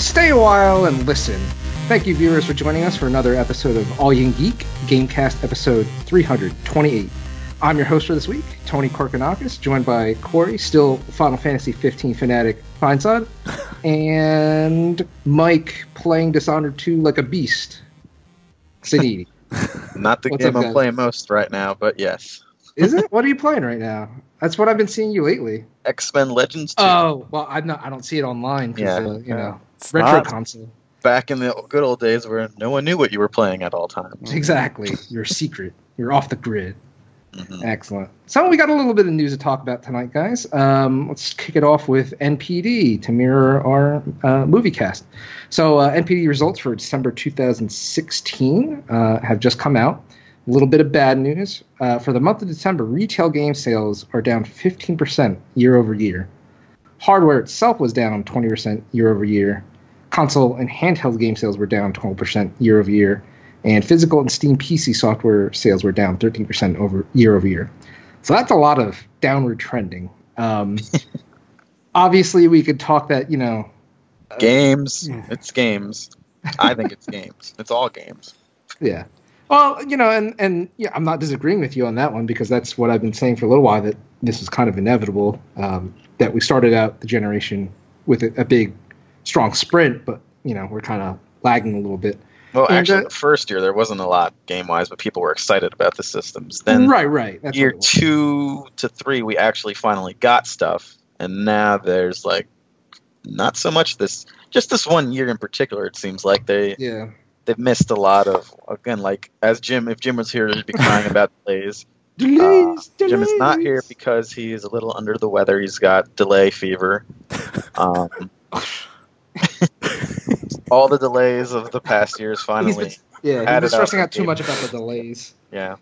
Stay a while and listen. Thank you, viewers, for joining us for another episode of All You Can Geek, Gamecast episode 328. I'm your host for this week, Tony Korkanakis, joined by Corey, still Final Fantasy 15 fanatic Feinsod, and Mike playing Dishonored 2 like a beast, Sidini. Not the game I'm playing most right now, but yes. Is it? What are you playing right now? That's what I've been seeing you lately. X-Men Legends 2. Oh, well, I don't see it online because, It's retro not. console. Back in the good old days where no one knew what you were playing at all times. Exactly. You're secret. You're off the grid. Mm-hmm. Excellent. So we got a little bit of news to talk about tonight, guys. Let's kick it off with NPD to mirror our movie cast. So NPD results for December 2016 have just come out. A little bit of bad news. For the month of December, retail game sales are down 15% year over year. Hardware itself was down 20% year over year. Console and handheld game sales were down 12% year over year. And physical and Steam PC software sales were down 13% year over year. So that's a lot of downward trending. Obviously, we could talk that, Games. It's games. I think it's games. It's all games. Yeah. Well, and I'm not disagreeing with you on that one because that's what I've been saying for a little while, that this is kind of inevitable, that we started out the generation with a big, strong sprint, but, we're kind of lagging a little bit. Well, actually, the first year there wasn't a lot game-wise, but people were excited about the systems. Then right. That's year 2 to 3, we actually finally got stuff, and now there's, not so much this... Just this one year in particular, it seems like they've missed a lot of... Again, if Jim was here, he'd be crying about delays. Delays. Jim is not here because he is a little under the weather. He's got delay fever. All the delays of the past years finally. He's been stressing out too much about the delays. Yeah.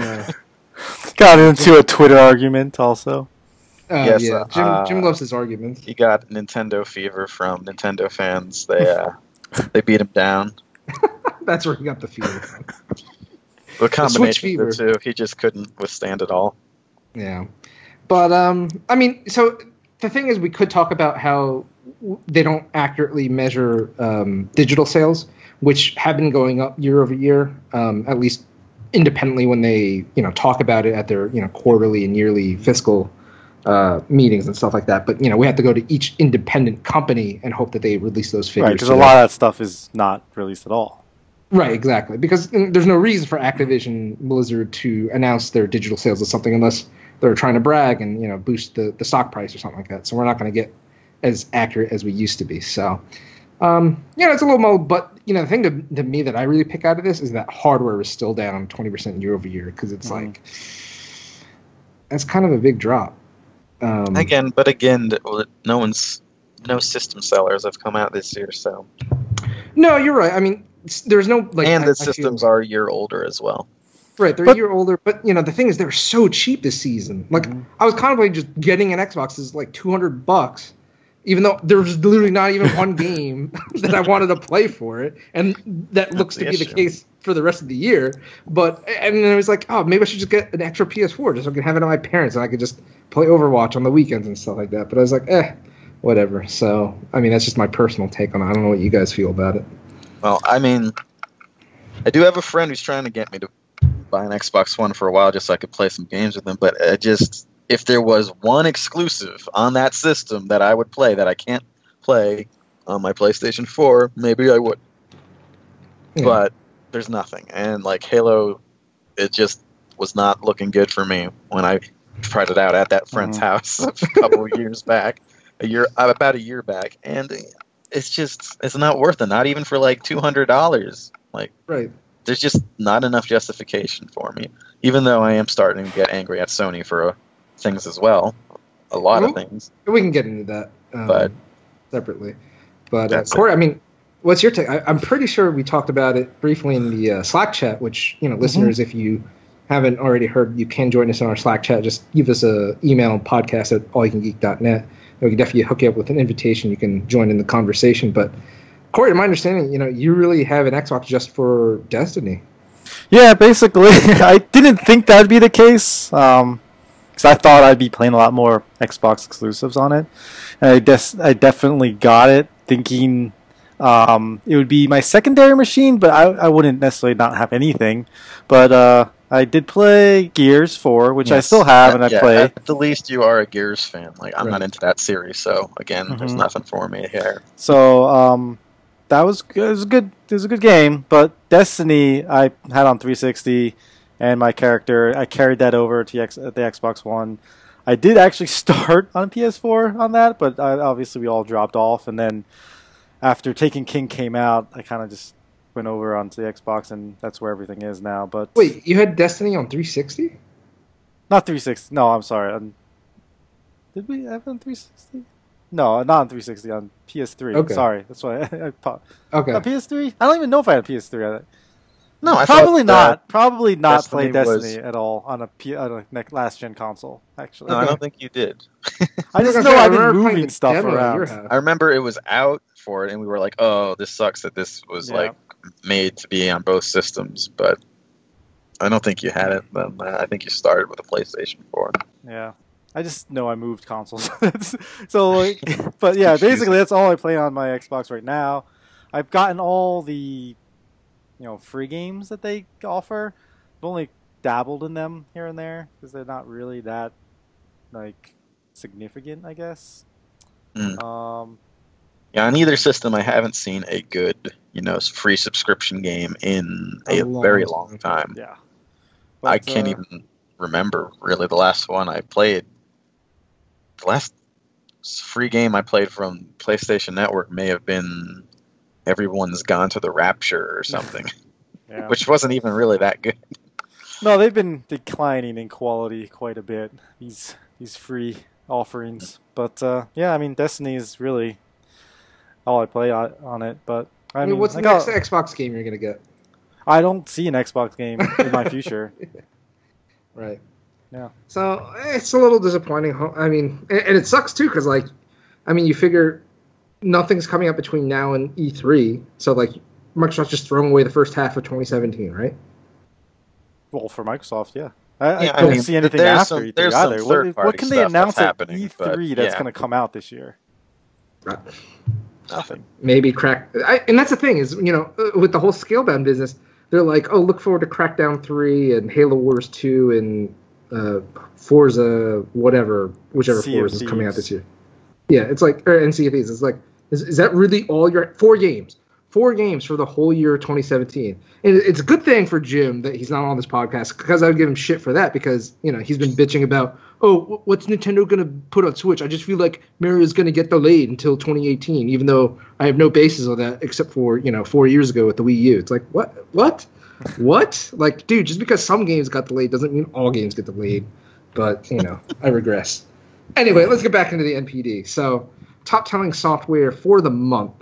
Got into a Twitter argument also. Yes, Jim loves his arguments. He got Nintendo fever from Nintendo fans. They beat him down. That's where he got the fever from. The combination of the two, he just couldn't withstand it all. Yeah. But, so the thing is, we could talk about how they don't accurately measure digital sales, which have been going up year over year, at least independently when they, talk about it at their, quarterly and yearly fiscal meetings and stuff like that. But, we have to go to each independent company and hope that they release those figures. Right, because a lot of that stuff is not released at all. Right, exactly. Because there's no reason for Activision Blizzard to announce their digital sales of something unless they're trying to brag and, boost the stock price or something like that. So we're not going to get as accurate as we used to be. So, it's a little more, but, the thing to me that I really pick out of this is that hardware is still down 20% year over year, because it's that's kind of a big drop. Again, no system sellers have come out this year, so. No, you're right. I mean, there's no, and the systems are a year older as well. Right, they're a year older, but the thing is, they're so cheap this season. I was contemplating just getting an Xbox is $200, even though there's literally not even one game that I wanted to play for it, and that looks to be the case for the rest of the year. And then I was like, oh, maybe I should just get an extra PS4 just so I can have it on my parents and I could just play Overwatch on the weekends and stuff like that. But I was like, whatever. So, that's just my personal take on it. I don't know what you guys feel about it. Well, I do have a friend who's trying to get me to buy an Xbox One for a while just so I could play some games with him, but if there was one exclusive on that system that I would play that I can't play on my PlayStation 4, maybe I would. Yeah. But there's nothing. And Halo, it just was not looking good for me when I tried it out at that friend's house a couple of years back. About a year back. And it's not worth it, not even for $200. Right. There's just not enough justification for me, even though I am starting to get angry at Sony for things as well. A lot of things. We can get into that but separately. But Corey, what's your take? I'm pretty sure we talked about it briefly in the Slack chat, which, listeners, if you haven't already heard, you can join us in our Slack chat. Just give us an email, podcast@allyoucangeek.net. We can definitely hook you up with an invitation. You can join in the conversation. But Corey, to my understanding, you really have an Xbox just for Destiny. Yeah, basically. I didn't think that would be the case. Because I thought I'd be playing a lot more Xbox exclusives on it. And I definitely got it thinking It would be my secondary machine, but I wouldn't necessarily not have anything. But I did play Gears 4, which I still have, and I play. At the least, you are a Gears fan. Like I'm Right. not into that series, so again, there's nothing for me here. So that was good. It was good. It was a good game. But Destiny, I had on 360, and my character, I carried that over to the Xbox One. I did actually start on PS4 on that, but obviously we all dropped off, and then after Taken King came out, I kind of just went over onto the Xbox, and that's where everything is now. But Wait, you had Destiny on 360? not 360. No, I'm sorry. Did we have it on 360? No, not on 360. On PS3. Okay. Sorry, that's why I Okay. on PS3. I don't even know if I had PS3. No, I Probably thought, not. Probably not Destiny play Destiny was- at all on a last gen console. Actually, No, I don't think you did. I just Like know said, I've been remember playing moving the stuff demo at your around. house. I remember it was out for it, and we were like, "Oh, this sucks that this was Yeah. like made to be on both systems." But I don't think you had it. Then I think you started with a PlayStation 4. Yeah, I just know I moved consoles. So, like, but yeah, basically that's all I play on my Xbox right now. I've gotten all the, free games that they offer. I've only dabbled in them here and there because they're not really that, like, significant, I guess. Mm. Yeah, on either system, I haven't seen a good, free subscription game in a very long time. Yeah. I But, can't even remember really the last one I played. The last free game I played from PlayStation Network may have been Everyone's Gone to the Rapture or something, Yeah. which wasn't even really that good. No, they've been declining in quality quite a bit, these free offerings. But yeah, I mean, Destiny is really all I play on it. But I mean, what's the next Xbox game you're gonna get? I don't see an Xbox game in my future. Right. Yeah. So it's a little disappointing. I mean, and it sucks too because, like, I mean, you figure nothing's coming up between now and E3, so like Microsoft's just throwing away the first half of 2017, right? Well, for Microsoft, yeah. I Yeah, I don't mean, see anything there's after some- E3 there's some either. third-party What can they stuff announce that's at happening, E3 but, that's yeah. going to come out this year? Nothing. Maybe and that's the thing is, with the whole Scalebound business, they're like, oh, look forward to Crackdown 3 and Halo Wars 2 and Forza whichever Sea of Forza is coming out Thieves. this year. Yeah, it's like, and Sea of Thieves. It's like, is that really all your 4 games? 4 games for the whole year of 2017. And it's a good thing for Jim that he's not on this podcast, because I would give him shit for that, because, he's been bitching about, oh, what's Nintendo going to put on Switch? I just feel like Mario's going to get delayed until 2018, even though I have no basis on that except for, 4 years ago with the Wii U. It's like, what? What? Like, dude, just because some games got delayed doesn't mean all games get delayed. But, I regress. Anyway, let's get back into the NPD. So, top telling software for the month.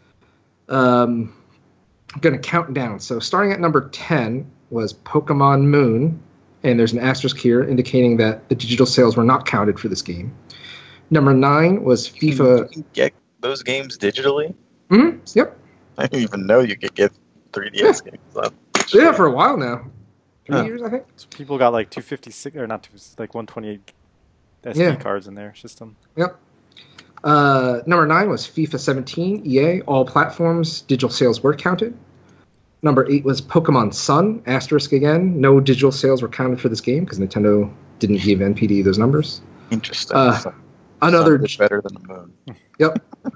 I'm going to count down. So starting at number 10 was Pokemon Moon, and there's an asterisk here indicating that the digital sales were not counted for this game. Number 9 was FIFA. You can get those games digitally? Mm-hmm. Yep. I didn't even know you could get 3DS games. Yeah, for a while now. 3 Huh. years, I think. So people got like 256 or not 256, like 128 SD Yeah. cards in their system. Yep. Number 9 was FIFA 17, EA. All platforms, digital sales were counted. Number 8 was Pokemon Sun, asterisk again. No digital sales were counted for this game because Nintendo didn't give NPD those numbers. Interesting. Another Sun is better than the moon. Yep.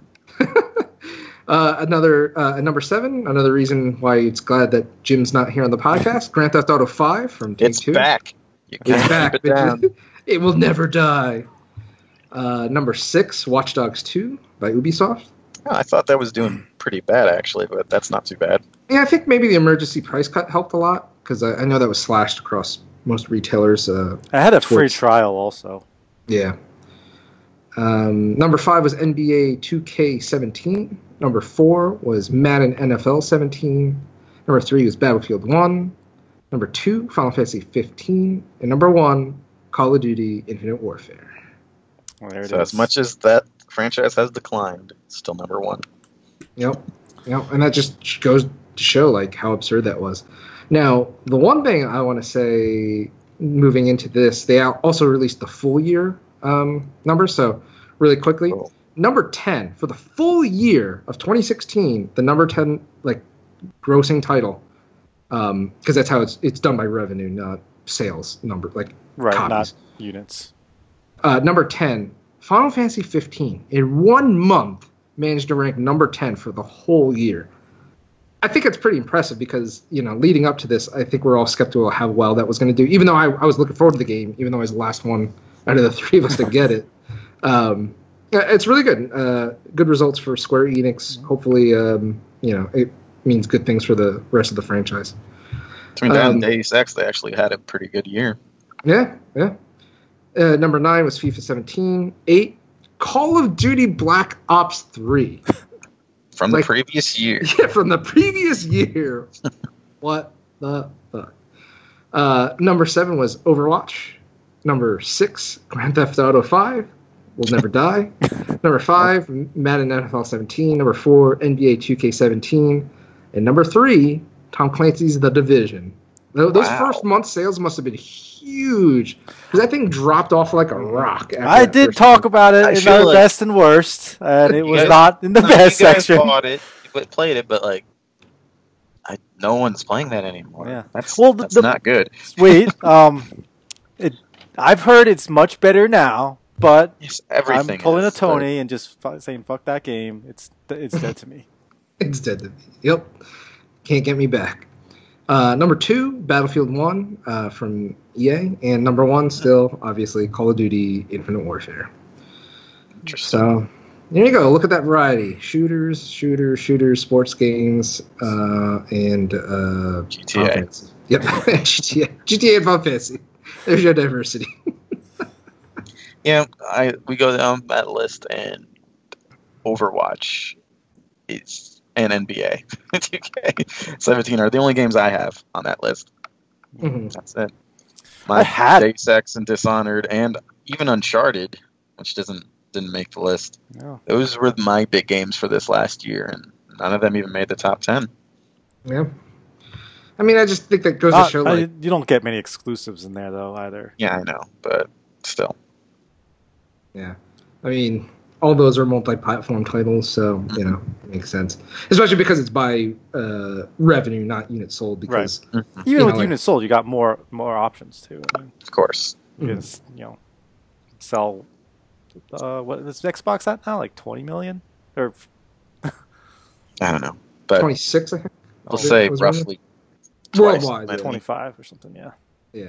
Number 7, another reason why it's glad that Jim's not here on the podcast. Grand Theft Auto 5 from Take It's 2. back. You It's can't back. keep it down. It will never die. Number 6, Watch Dogs 2 by Ubisoft. Oh, I thought that was doing pretty bad, actually, but that's not too bad. Yeah, I think maybe the emergency price cut helped a lot, because I know that was slashed across most retailers. I had a free towards- trial also. Yeah. Number 5 was NBA 2K17. Number 4 was Madden NFL 17. Number 3 was Battlefield 1. Number 2, Final Fantasy 15. And number 1, Call of Duty Infinite Warfare. Well, there it So is. as much as that franchise has declined, it's still number 1. Yep. And that just goes to show like how absurd that was. Now, the one thing I want to say moving into this, they also released the full year numbers. So really quickly, Cool. number 10 for the full year of 2016, the number 10 like grossing title, because that's how it's done by revenue, not sales number, like Right, copies. not units. Number 10, Final Fantasy 15 in 1 month managed to rank number 10 for the whole year. I think it's pretty impressive because, leading up to this, I think we're all skeptical how well that was going to do, even though I was looking forward to the game, even though I was the last one out of the three of us to get it. It's really good. Good results for Square Enix. Hopefully, it means good things for the rest of the franchise. Between that and Deus Ex, they actually had a pretty good year. Yeah. Number 9 was FIFA 17. 8, Call of Duty Black Ops 3. From the previous year. Yeah, from the previous year. What the fuck? Number 7 was Overwatch. Number 6, Grand Theft Auto 5. Will Never Die. Number 5, Madden NFL 17. Number 4, NBA 2K17. And number 3, Tom Clancy's The Division. Those first month sales must have been huge because that thing dropped off like a rock. I did talk about it in our best and worst, and it was not in the best section. You guys bought it, you played it, but no one's playing that anymore. Yeah, that's not good. Wait, I've heard it's much better now, but I'm pulling a Tony and just saying fuck that game. It's dead to me. It's dead to me. Yep, can't get me back. Number 2, Battlefield 1 from EA. And number 1, still, obviously, Call of Duty Infinite Warfare. Interesting. So, there you go. Look at that variety. Shooters, sports games, and GTA. Yep, GTA and Final Fantasy. There's your diversity. Yeah, we go down that list, and Overwatch and NBA 2K17 are the only games I have on that list. Mm-hmm. That's it. I had Deus Ex and Dishonored, and even Uncharted, which didn't make the list. No. Those were my big games for this last year, and none of them even made the top 10. Yeah. I mean, I just think that goes to show. You don't get many exclusives in there, though, either. Yeah, I know, but still. Yeah. I mean, all those are multi-platform titles, so, it makes sense. Especially because it's by revenue, not units sold. Because even with units sold, you got more options, too. I mean, of course. You can, sell... what is Xbox at now? Like 20 million? Or I don't know. But 26, I think. We'll say roughly worldwide. 25 or something, yeah. Yeah.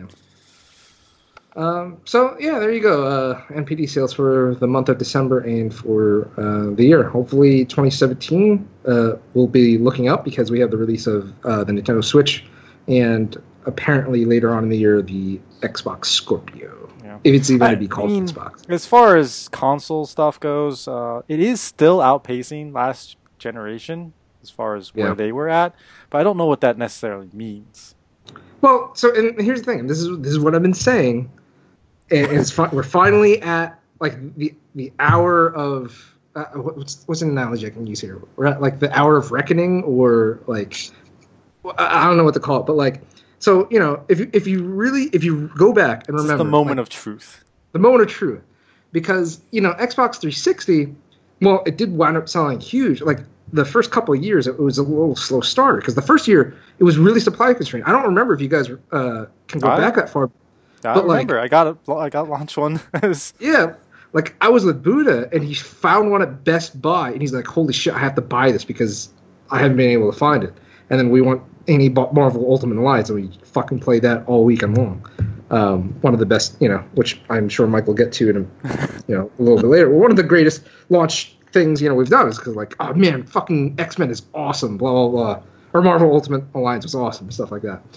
So, there you go. NPD sales for the month of December and for the year. Hopefully 2017 we'll be looking up because we have the release of the Nintendo Switch and apparently later on in the year the Xbox Scorpio. Yeah. If it's even going to be called Xbox. As far as console stuff goes, it is still outpacing last generation as far as where they were at, but I don't know what that necessarily means. Well, and here's the thing. This is what I've been saying. And we're finally at like the hour of what's an analogy I can use here? We're at like the hour of reckoning, or like I don't know what to call it, but like so if you go back and remember the moment of truth, because Xbox 360, well, it did wind up selling huge. Like the first couple of years, it was a little slow starter because the first year it was really supply constrained. I don't remember if you guys can go back that far. I remember. I got launch one. Yeah, like I was with Buddha, and he found one at Best Buy, and he's like, "Holy shit, I have to buy this because I haven't been able to find it." And then he bought Marvel Ultimate Alliance, and we fucking played that all weekend long. One of the best, which I'm sure Mike will get to in a little bit later. One of the greatest launch things we've done is because like, oh man, fucking X-Men is awesome, blah blah blah, or Marvel Ultimate Alliance was awesome, stuff like that.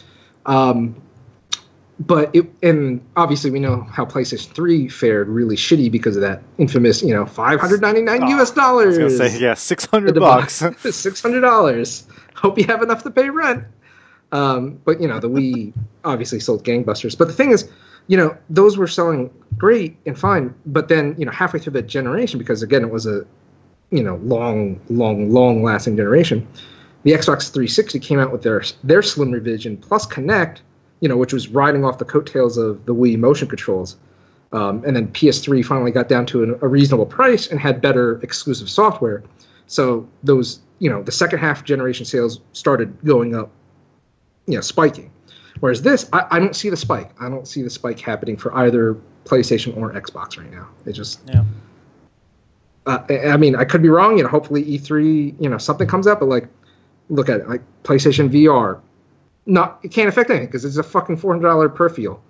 But and obviously we know how PlayStation 3 fared really shitty because of that infamous, $599 US. I was gonna say, yeah, $600. $600. Hope you have enough to pay rent. But the Wii obviously sold gangbusters. But the thing is, those were selling great and fine. But then, halfway through the generation, because again it was a, long lasting generation, the Xbox 360 came out with their slim revision plus Kinect, which was riding off the coattails of the Wii motion controls. And then PS3 finally got down to a reasonable price and had better exclusive software. So those, the second half generation sales started going up, spiking. Whereas this, I don't see the spike. I don't see the spike happening for either PlayStation or Xbox right now. It just, I mean, I could be wrong. Hopefully E3, something comes up. But like, look at it, like PlayStation VR, it can't affect anything because it's a fucking $400 per feel.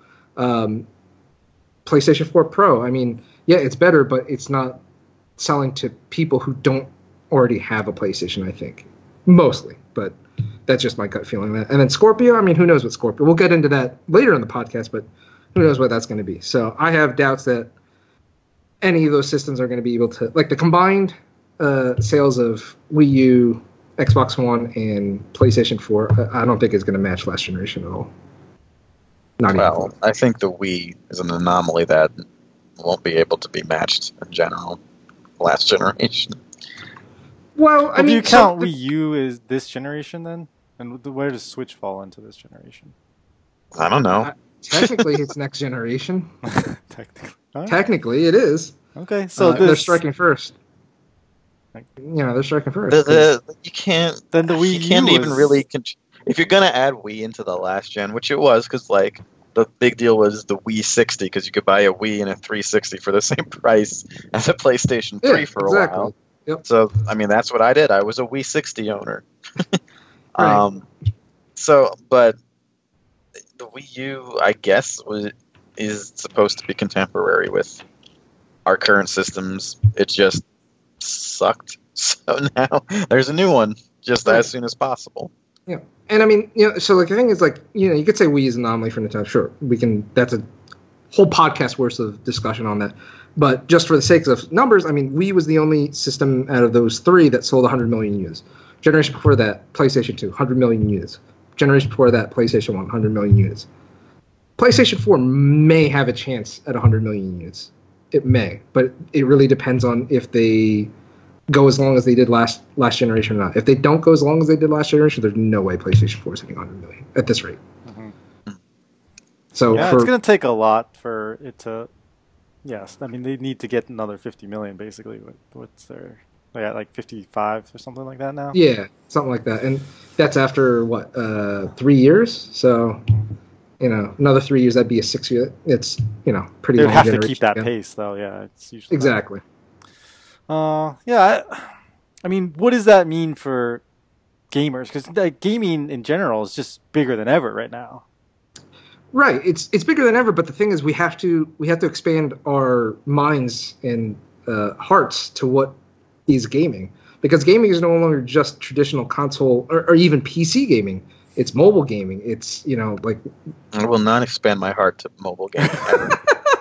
PlayStation 4 Pro, I mean, yeah, it's better, but it's not selling to people who don't already have a PlayStation, I think. Mostly, but that's just my gut feeling. And then Scorpio, I mean, who knows what Scorpio... We'll get into that later in the podcast, but who knows what that's going to be. So I have doubts that any of those systems are going to be able to... Like, the combined sales of Wii U, Xbox One, and PlayStation 4, I don't think is going to match last generation at all. Well, I think the Wii is an anomaly that won't be able to be matched in general last generation. Well, I mean, do you count Wii U as this generation then? And where does Switch fall into this generation? I don't know. Technically, it's next generation. Technically. Technically, it is. Okay, so they're striking first. They're striking first. You can't. Then the Wii you can't U even really. If you're gonna add Wii into the last gen, which it was, because like the big deal was the Wii 60, because you could buy a Wii and a 360 for the same price as a PlayStation 3 for a while. Yep. So I mean, that's what I did. I was a Wii 60 owner. Right. But the Wii U, I guess, is supposed to be contemporary with our current systems. It just sucked. So now there's a new one just as soon as possible. Yeah. And I mean, so like the thing is, like, you could say Wii is an anomaly for Nintendo. Sure, that's a whole podcast worth of discussion on that. But just for the sake of numbers, I mean, Wii was the only system out of those three that sold 100 million units. Generation before that, PlayStation 2, 100 million units. Generation before that, PlayStation 1, 100 million units. PlayStation 4 may have a chance at 100 million units. It may, but it really depends on if they go as long as they did last generation or not. If they don't go as long as they did last generation, there's no way PlayStation 4 is hitting 100 million at this rate. Mm-hmm. So it's going to take a lot for it to. Yes, I mean they need to get another 50 million basically. What's their? They got like 55 or something like that now. Yeah, something like that, and that's after what 3 years. So another 3 years, that'd be a 6 year. It's pretty. They'd long have generation to keep that again. pace though. Yeah, it's usually exactly. Yeah, I mean, what does that mean for gamers? Because gaming in general is just bigger than ever right now. Right, it's bigger than ever. But the thing is, we have to expand our minds and hearts to what is gaming, because gaming is no longer just traditional console or even PC gaming. It's mobile gaming. It's like I will not expand my heart to mobile gaming ever.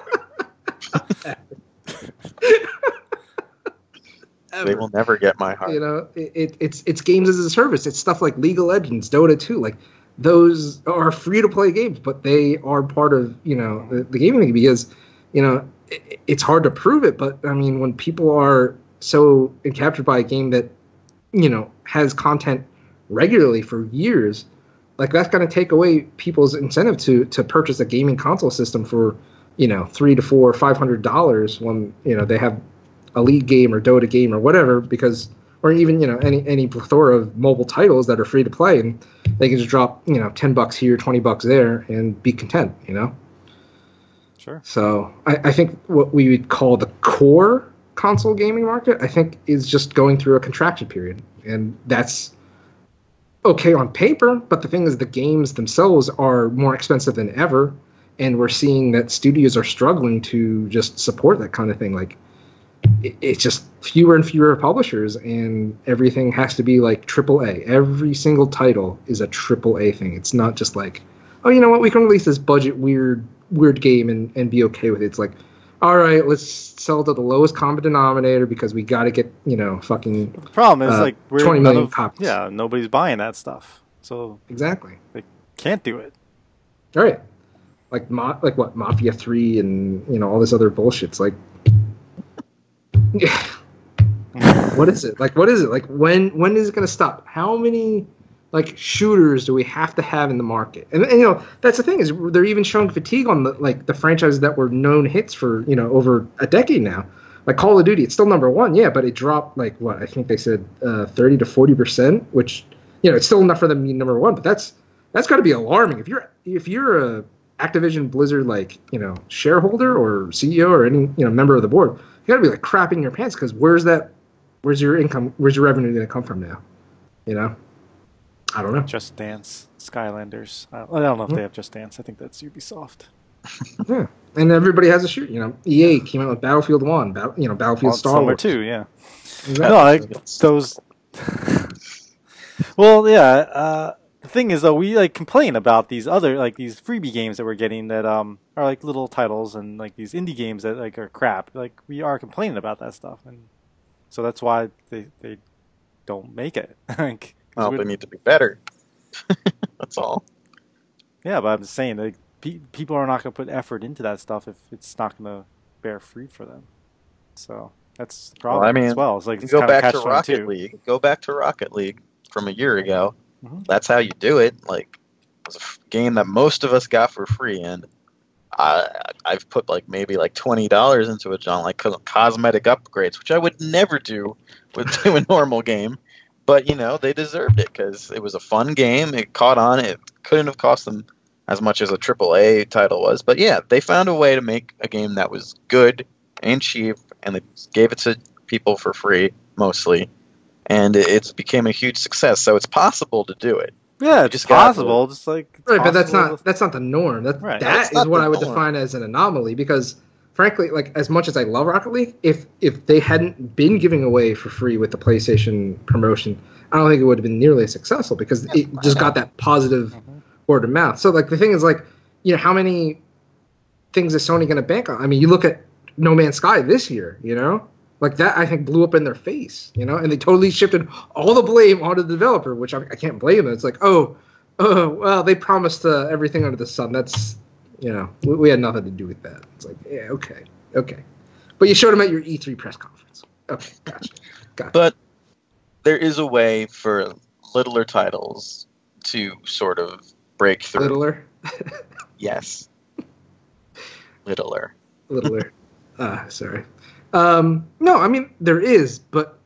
They will never get my heart. It's games as a service. It's stuff like League of Legends, Dota 2. Like those are free to play games, but they are part of the gaming thing, because it's hard to prove it. But I mean, when people are so captured by a game that has content regularly for years, like that's going to take away people's incentive to purchase a gaming console system for $300 to $500 when they have a League game or Dota game or whatever, because or even any plethora of mobile titles that are free to play, and they can just drop $10 here, $20 there, and be content. Sure. So I think what we would call the core console gaming market, I think, is just going through a contraction period, and that's okay on paper. But the thing is, the games themselves are more expensive than ever, and we're seeing that studios are struggling to just support that kind of thing. Like, it's just fewer and fewer publishers, and everything has to be like AAA. Every single title is a AAA thing. It's not just like, oh, you know what, we can release this budget weird game and be okay with it. It's like, all right, let's sell to the lowest common denominator because we got to get fucking. The problem is we're 20 million copies. Yeah, nobody's buying that stuff, so exactly they can't do it. All right, like what Mafia 3 and all this other bullshit's like. What is it? Like, when is it going to stop? How many like shooters do we have to have in the market? And you know, that's the thing is they're even showing fatigue on the franchises that were known hits for, you know, over a decade now. Like Call of Duty, it's still number one, yeah, but it dropped like what I think they said 30 to 40%, which, you know, it's still enough for them to be number one. But that's got to be alarming if you're a Activision Blizzard, like, you know, shareholder or CEO or any, you know, member of the board. You got to be like crapping your pants because where's your income, where's your revenue going to come from now? You know, I don't know. Just Dance, Skylanders. I don't know if they have Just Dance. I think that's Ubisoft. Yeah, and everybody has a shoot. You know, EA came out with Battlefield 1, Battlefield Star Wars. Too, yeah. Exactly. No, those. Well, yeah. The thing is, though, we like complain about these other these freebie games that we're getting that are like little titles and like these indie games that like are crap. Like we are complaining about that stuff, and so that's why they don't make it. Like, well, they need to be better. That's all. Yeah, but I'm just saying, like, people are not going to put effort into that stuff if it's not going to bear fruit for them. So that's the problem as well. It's like, go back to Rocket League. Go back to Rocket League from a year ago. Mm-hmm. That's how you do it. Like, it was a game that most of us got for free, and I've put like maybe like $20 into it, John, like cosmetic upgrades, which I would never do to a normal game. But, you know, they deserved it because it was a fun game. It caught on. It couldn't have cost them as much as a AAA title was. But, yeah, they found a way to make a game that was good and cheap, and they gave it to people for free, mostly. And it became a huge success. So it's possible to do it. Yeah, it's possible. Just like right, but that's not the norm. That is what I would define as an anomaly because, frankly, like as much as I love Rocket League, if they hadn't been giving away for free with the PlayStation promotion, I don't think it would have been nearly as successful because it just got that positive word of mouth. So like the thing is like, you know, how many things is Sony going to bank on? I mean, you look at No Man's Sky this year, you know, like that I think blew up in their face, you know, and they totally shifted all the blame onto the developer, which I can't blame them. It's like, oh, well, they promised everything under the sun. That's, you know, we had nothing to do with that. It's like, yeah, okay. But you showed them at your E3 press conference. Okay, gotcha. But there is a way for littler titles to sort of break through. Littler? Yes. Littler. Sorry. No, I mean, there is, but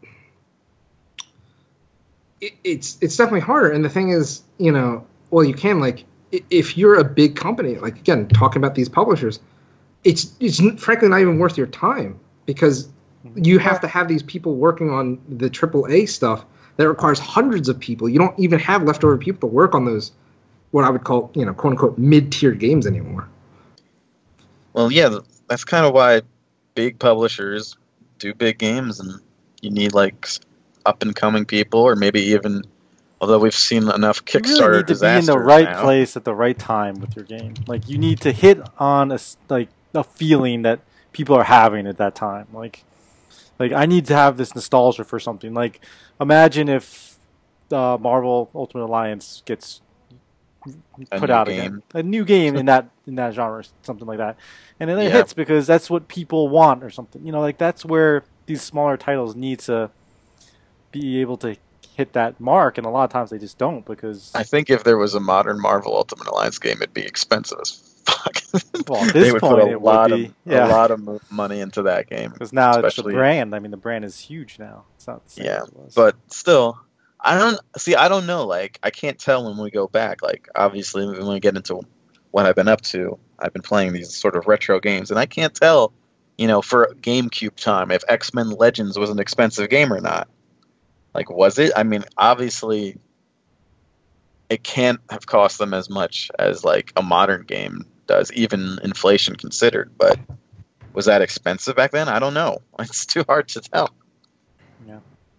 it's definitely harder. And the thing is, you know, well, you can, like, if you're a big company, like, again, talking about these publishers, it's frankly not even worth your time because you have to have these people working on the AAA stuff that requires hundreds of people. You don't even have leftover people to work on those, what I would call, you know, quote unquote, mid-tier games anymore. Well, yeah, that's kind of why big publishers do big games, and you need like up-and-coming people, or maybe even, although we've seen enough Kickstarter disasters. You really need to be in the right place at the right time with your game. Like you need to hit on a feeling that people are having at that time. Like I need to have this nostalgia for something. Like imagine if Marvel Ultimate Alliance gets put out again, a new game in that genre, something like that, and then it hits because that's what people want or something. You know, like that's where these smaller titles need to be able to hit that mark, and a lot of times they just don't because I think if there was a modern Marvel Ultimate Alliance game, it'd be expensive as fuck. Well, at this they would point, put a lot of money into that game because now it's the brand. I mean, the brand is huge now. It's not the same as it was. But still. I don't know. Like, I can't tell when we go back. Like, obviously, when we get into what I've been up to, I've been playing these sort of retro games, and I can't tell, you know, for GameCube time, if X-Men Legends was an expensive game or not. Like, was it? I mean, obviously, it can't have cost them as much as, like, a modern game does, even inflation considered. But was that expensive back then? I don't know. It's too hard to tell. Yeah.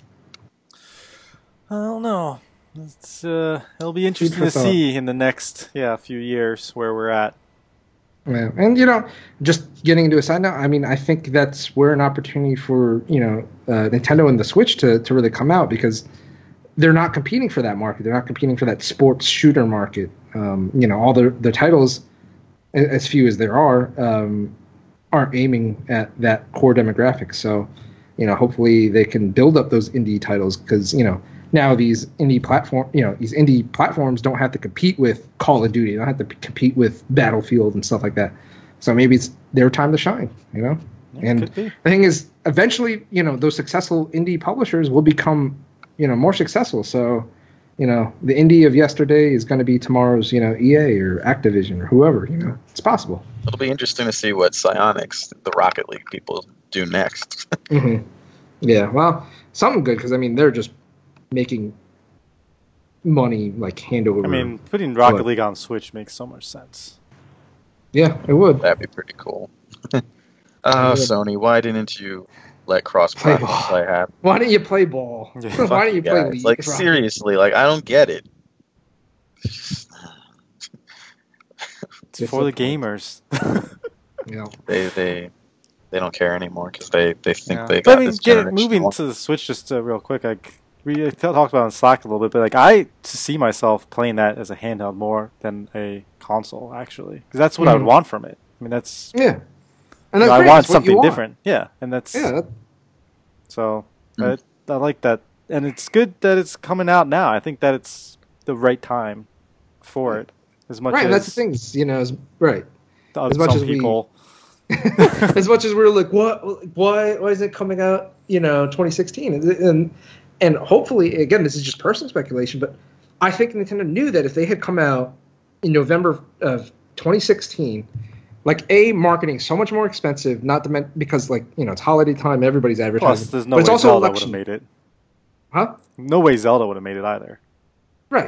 I don't know. It'll be interesting to see in the next few years where we're at. Yeah, and you know, just getting into a side note, I mean, I think that's where an opportunity for Nintendo and the Switch to really come out because they're not competing for that market. They're not competing for that sports shooter market. You know, all the titles, as few as there are, aren't aiming at that core demographic. So hopefully they can build up those indie titles because, now these indie platforms don't have to compete with Call of Duty. They don't have to compete with Battlefield and stuff like that. So maybe it's their time to shine, Yeah, And the thing is, eventually, those successful indie publishers will become, more successful. So, the indie of yesterday is going to be tomorrow's, EA or Activision or whoever. It's possible. It'll be interesting to see what Psyonix, the Rocket League people, do next. Mm-hmm. Yeah, well, something good because they're just making money like hand over. Putting Rocket League on Switch makes so much sense. Yeah, it would. That'd be pretty cool. Sony, why didn't you let cross-platform play happen? Why don't you play ball? Yeah. Why don't you play League? Like, seriously, I don't get it. It's for the gamers. They don't care anymore because they think they got but this generation. Moving to the Switch just real quick, we talked about it on Slack a little bit, but I see myself playing that as a handheld more than a console, actually, because that's what I would want from it. That's and that's I want something different. Yeah, and that's so I like that, and it's good that it's coming out now. I think that it's the right time for it. As much as that's the thing, right. As much as people. As much as we're like, why is it coming out 2016 and hopefully, again, this is just personal speculation, but I think Nintendo knew that if they had come out in November of 2016, marketing is so much more expensive, because it's holiday time, everybody's advertising. Plus, there's no way Zelda would have made it. Huh? No way Zelda would have made it either. Right.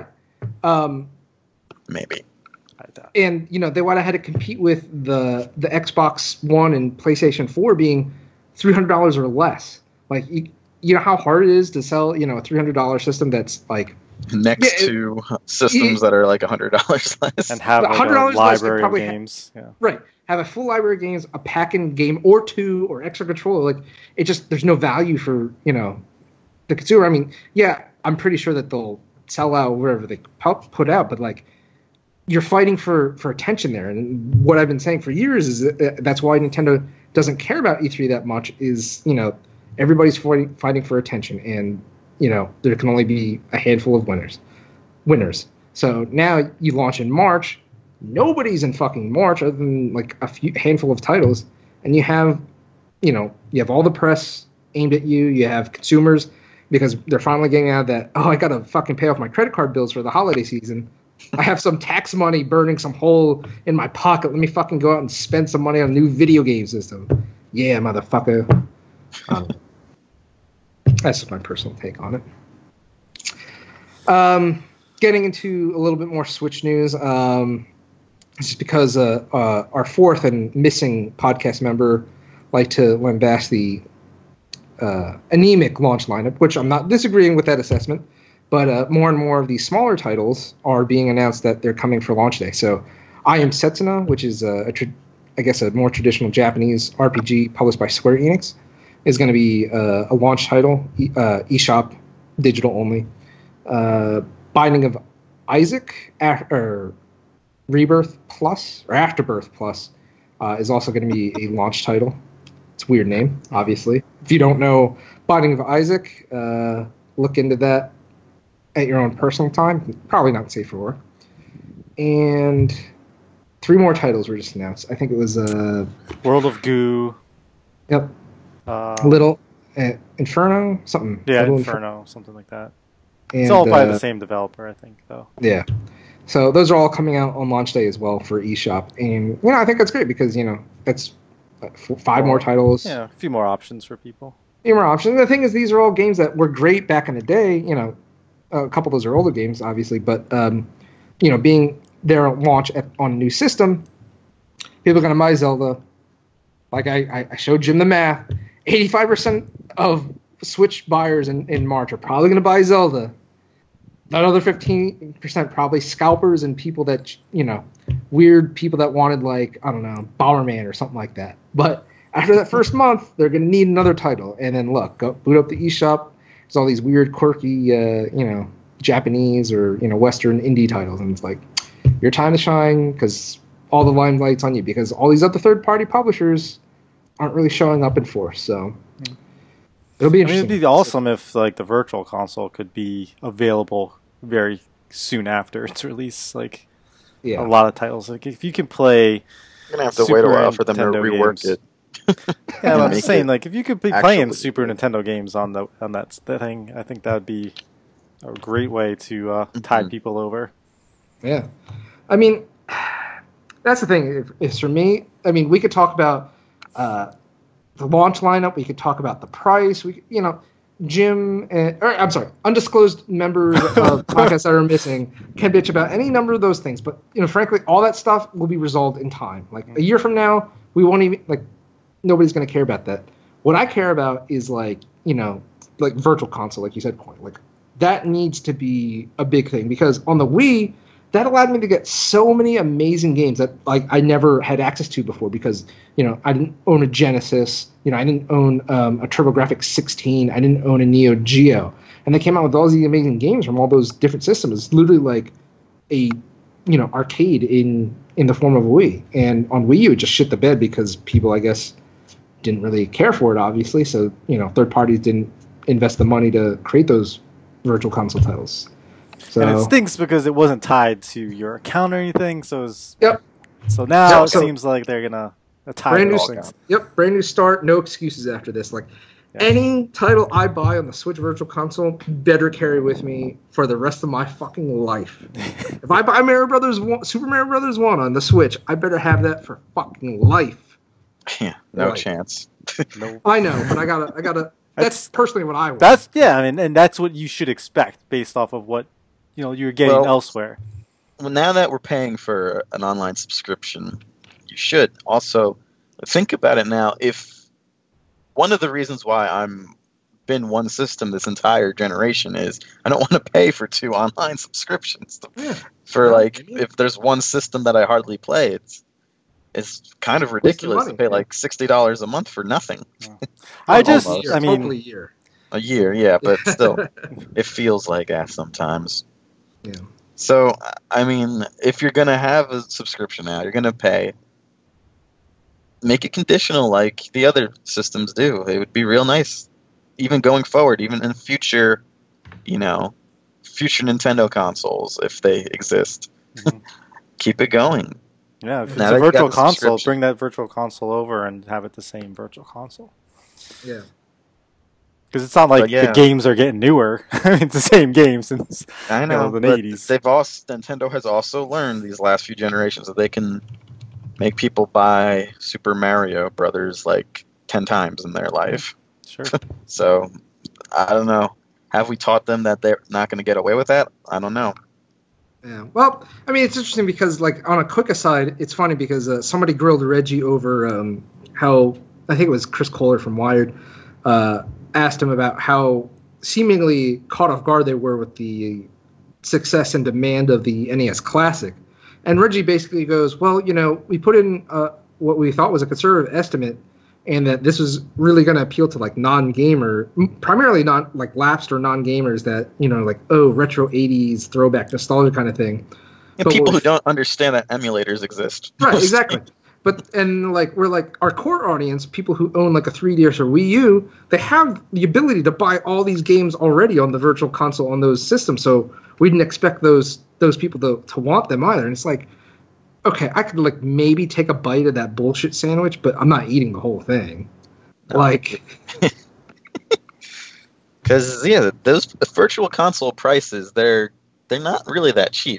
Maybe. And they would have had to compete with the Xbox One and PlayStation 4 being $300 or less. You know how hard it is to sell a $300 system that's next to systems that are $100 less and have $100 a library of games. Right. Have a full library of games, a pack-in game or two, or extra controller. There's no value for the consumer. I'm pretty sure that they'll sell out wherever they put out, but you're fighting for attention there. And what I've been saying for years is that's why Nintendo doesn't care about E3 that much is, everybody's fighting for attention. And, there can only be a handful of winners. So now you launch in March. Nobody's in fucking March other than a handful of titles. And you have all the press aimed at you. You have consumers because they're finally getting out of that, I got to fucking pay off my credit card bills for the holiday season. I have some tax money burning some hole in my pocket. Let me fucking go out and spend some money on a new video game system. Yeah, motherfucker. That's just my personal take on it. Getting into a little bit more Switch news. Just because our fourth and missing podcast member liked to lambast the anemic launch lineup, which I'm not disagreeing with that assessment. But more and more of these smaller titles are being announced that they're coming for launch day. So I Am Setsuna, which is a more traditional Japanese RPG published by Square Enix, is going to be a launch title, eShop, digital only. Binding of Isaac, Rebirth Plus, or Afterbirth Plus, is also going to be a launch title. It's a weird name, obviously. If you don't know Binding of Isaac, look into that at your own personal time. Probably not safe for work. And 3 more titles were just announced. I think it was World of Goo. Yep. Little Inferno, something. Yeah, Little Inferno, something like that. And, it's all by the same developer, I think, though. Yeah. So those are all coming out on launch day as well for eShop. And, I think that's great because, that's 5 more titles. Yeah, a few more options for people. A few more options. And the thing is, these are all games that were great back in the day. A couple of those are older games, obviously. But, being their launch on a new system, people are going to buy Zelda. Like I showed Jim the math. 85% of Switch buyers in March are probably going to buy Zelda. That other 15% probably scalpers and people that, weird people that wanted, Bomberman or something like that. But after that first month, they're going to need another title. And then look, go boot up the eShop. There's all these weird, quirky, Japanese or, Western indie titles. And it's like, your time to shine because all the limelight's on you because all these other third-party publishers aren't really showing up in force. So It'll be I mean, interesting. it'd be awesome if like the virtual console could be available very soon after its release. Like Yeah. a lot of titles, like if you can play, You're gonna have to wait a Super while for them to Nintendo rework games. it. Yeah, and but I'm make just saying, it like if you could be playing actually Super good. Nintendo games on that thing, I think that would be a great way to tide Mhm. people over. Yeah. I mean, that's the thing. Is for me, I mean, we could talk about the launch lineup. We could talk about the price. Jim, I'm sorry, undisclosed members of podcasts that are missing can bitch about any number of those things. But, frankly, all that stuff will be resolved in time. Like a year from now, we won't even, nobody's going to care about that. What I care about is like virtual console, like you said, Coin. Like that needs to be a big thing because on the Wii, that allowed me to get so many amazing games that I never had access to before because I didn't own a Genesis, I didn't own a TurboGrafx 16, I didn't own a Neo Geo, and they came out with all these amazing games from all those different systems. It's literally like a arcade in the form of a Wii, and on Wii U it just shit the bed because people I guess didn't really care for it, obviously. So third parties didn't invest the money to create those virtual console titles. So, and it stinks because it wasn't tied to your account or anything. So yep. So now it So- seems like they're gonna tie Brand new, those things. brand new start. No excuses after this. Like any title I buy on the Switch Virtual Console, better carry with me for the rest of my fucking life. If I buy Super Mario Brothers 1 on the Switch, I better have that for fucking life. Yeah, no Right. chance. I know, but I gotta. That's personally what I want. I mean, and that's what you should expect based off of what you're getting Well, elsewhere. Well, now that we're paying for an online subscription, you should also think about it now. If one of the reasons why I'm been one system this entire generation is I don't want to pay for 2 online subscriptions for if there's one system that I hardly play, it's kind of ridiculous money, to pay like $60 a month for nothing. Almost. Totally a year. A year, yeah, but still, it feels like that sometimes. Yeah. So, I mean, if you're going to have a subscription now, you're going to pay, make it conditional like the other systems do. It would be real nice, even going forward, even in future Nintendo consoles, if they exist. Mhm. Keep it going. Yeah, if it's Now a that you got virtual the console, subscription. bring that virtual console over and have it the same virtual console. Yeah. Because it's not like But yeah. the games are getting newer. It's the same game since I know, the but 80s. Nintendo has also learned these last few generations that they can make people buy Super Mario Brothers like 10 times in their life. Sure. So, I don't know. Have we taught them that they're not going to get away with that? I don't know. Yeah. Well, I mean, it's interesting because, on a quick aside, it's funny because somebody grilled Reggie over how I think it was Chris Kohler from Wired asked him about how seemingly caught off guard they were with the success and demand of the NES Classic, and Reggie basically goes, "Well, we put in what we thought was a conservative estimate, and that this was really going to appeal to non-gamer, primarily not lapsed or non-gamers that retro 80s throwback nostalgia kind of thing." And But people what who we- don't understand that emulators exist. Right, exactly. But we're our core audience, people who own a 3DS or Wii U, they have the ability to buy all these games already on the virtual console on those systems. So we didn't expect those people to want them either. And it's like, okay, I could maybe take a bite of that bullshit sandwich, but I'm not eating the whole thing. No. Because those virtual console prices, they're not really that cheap.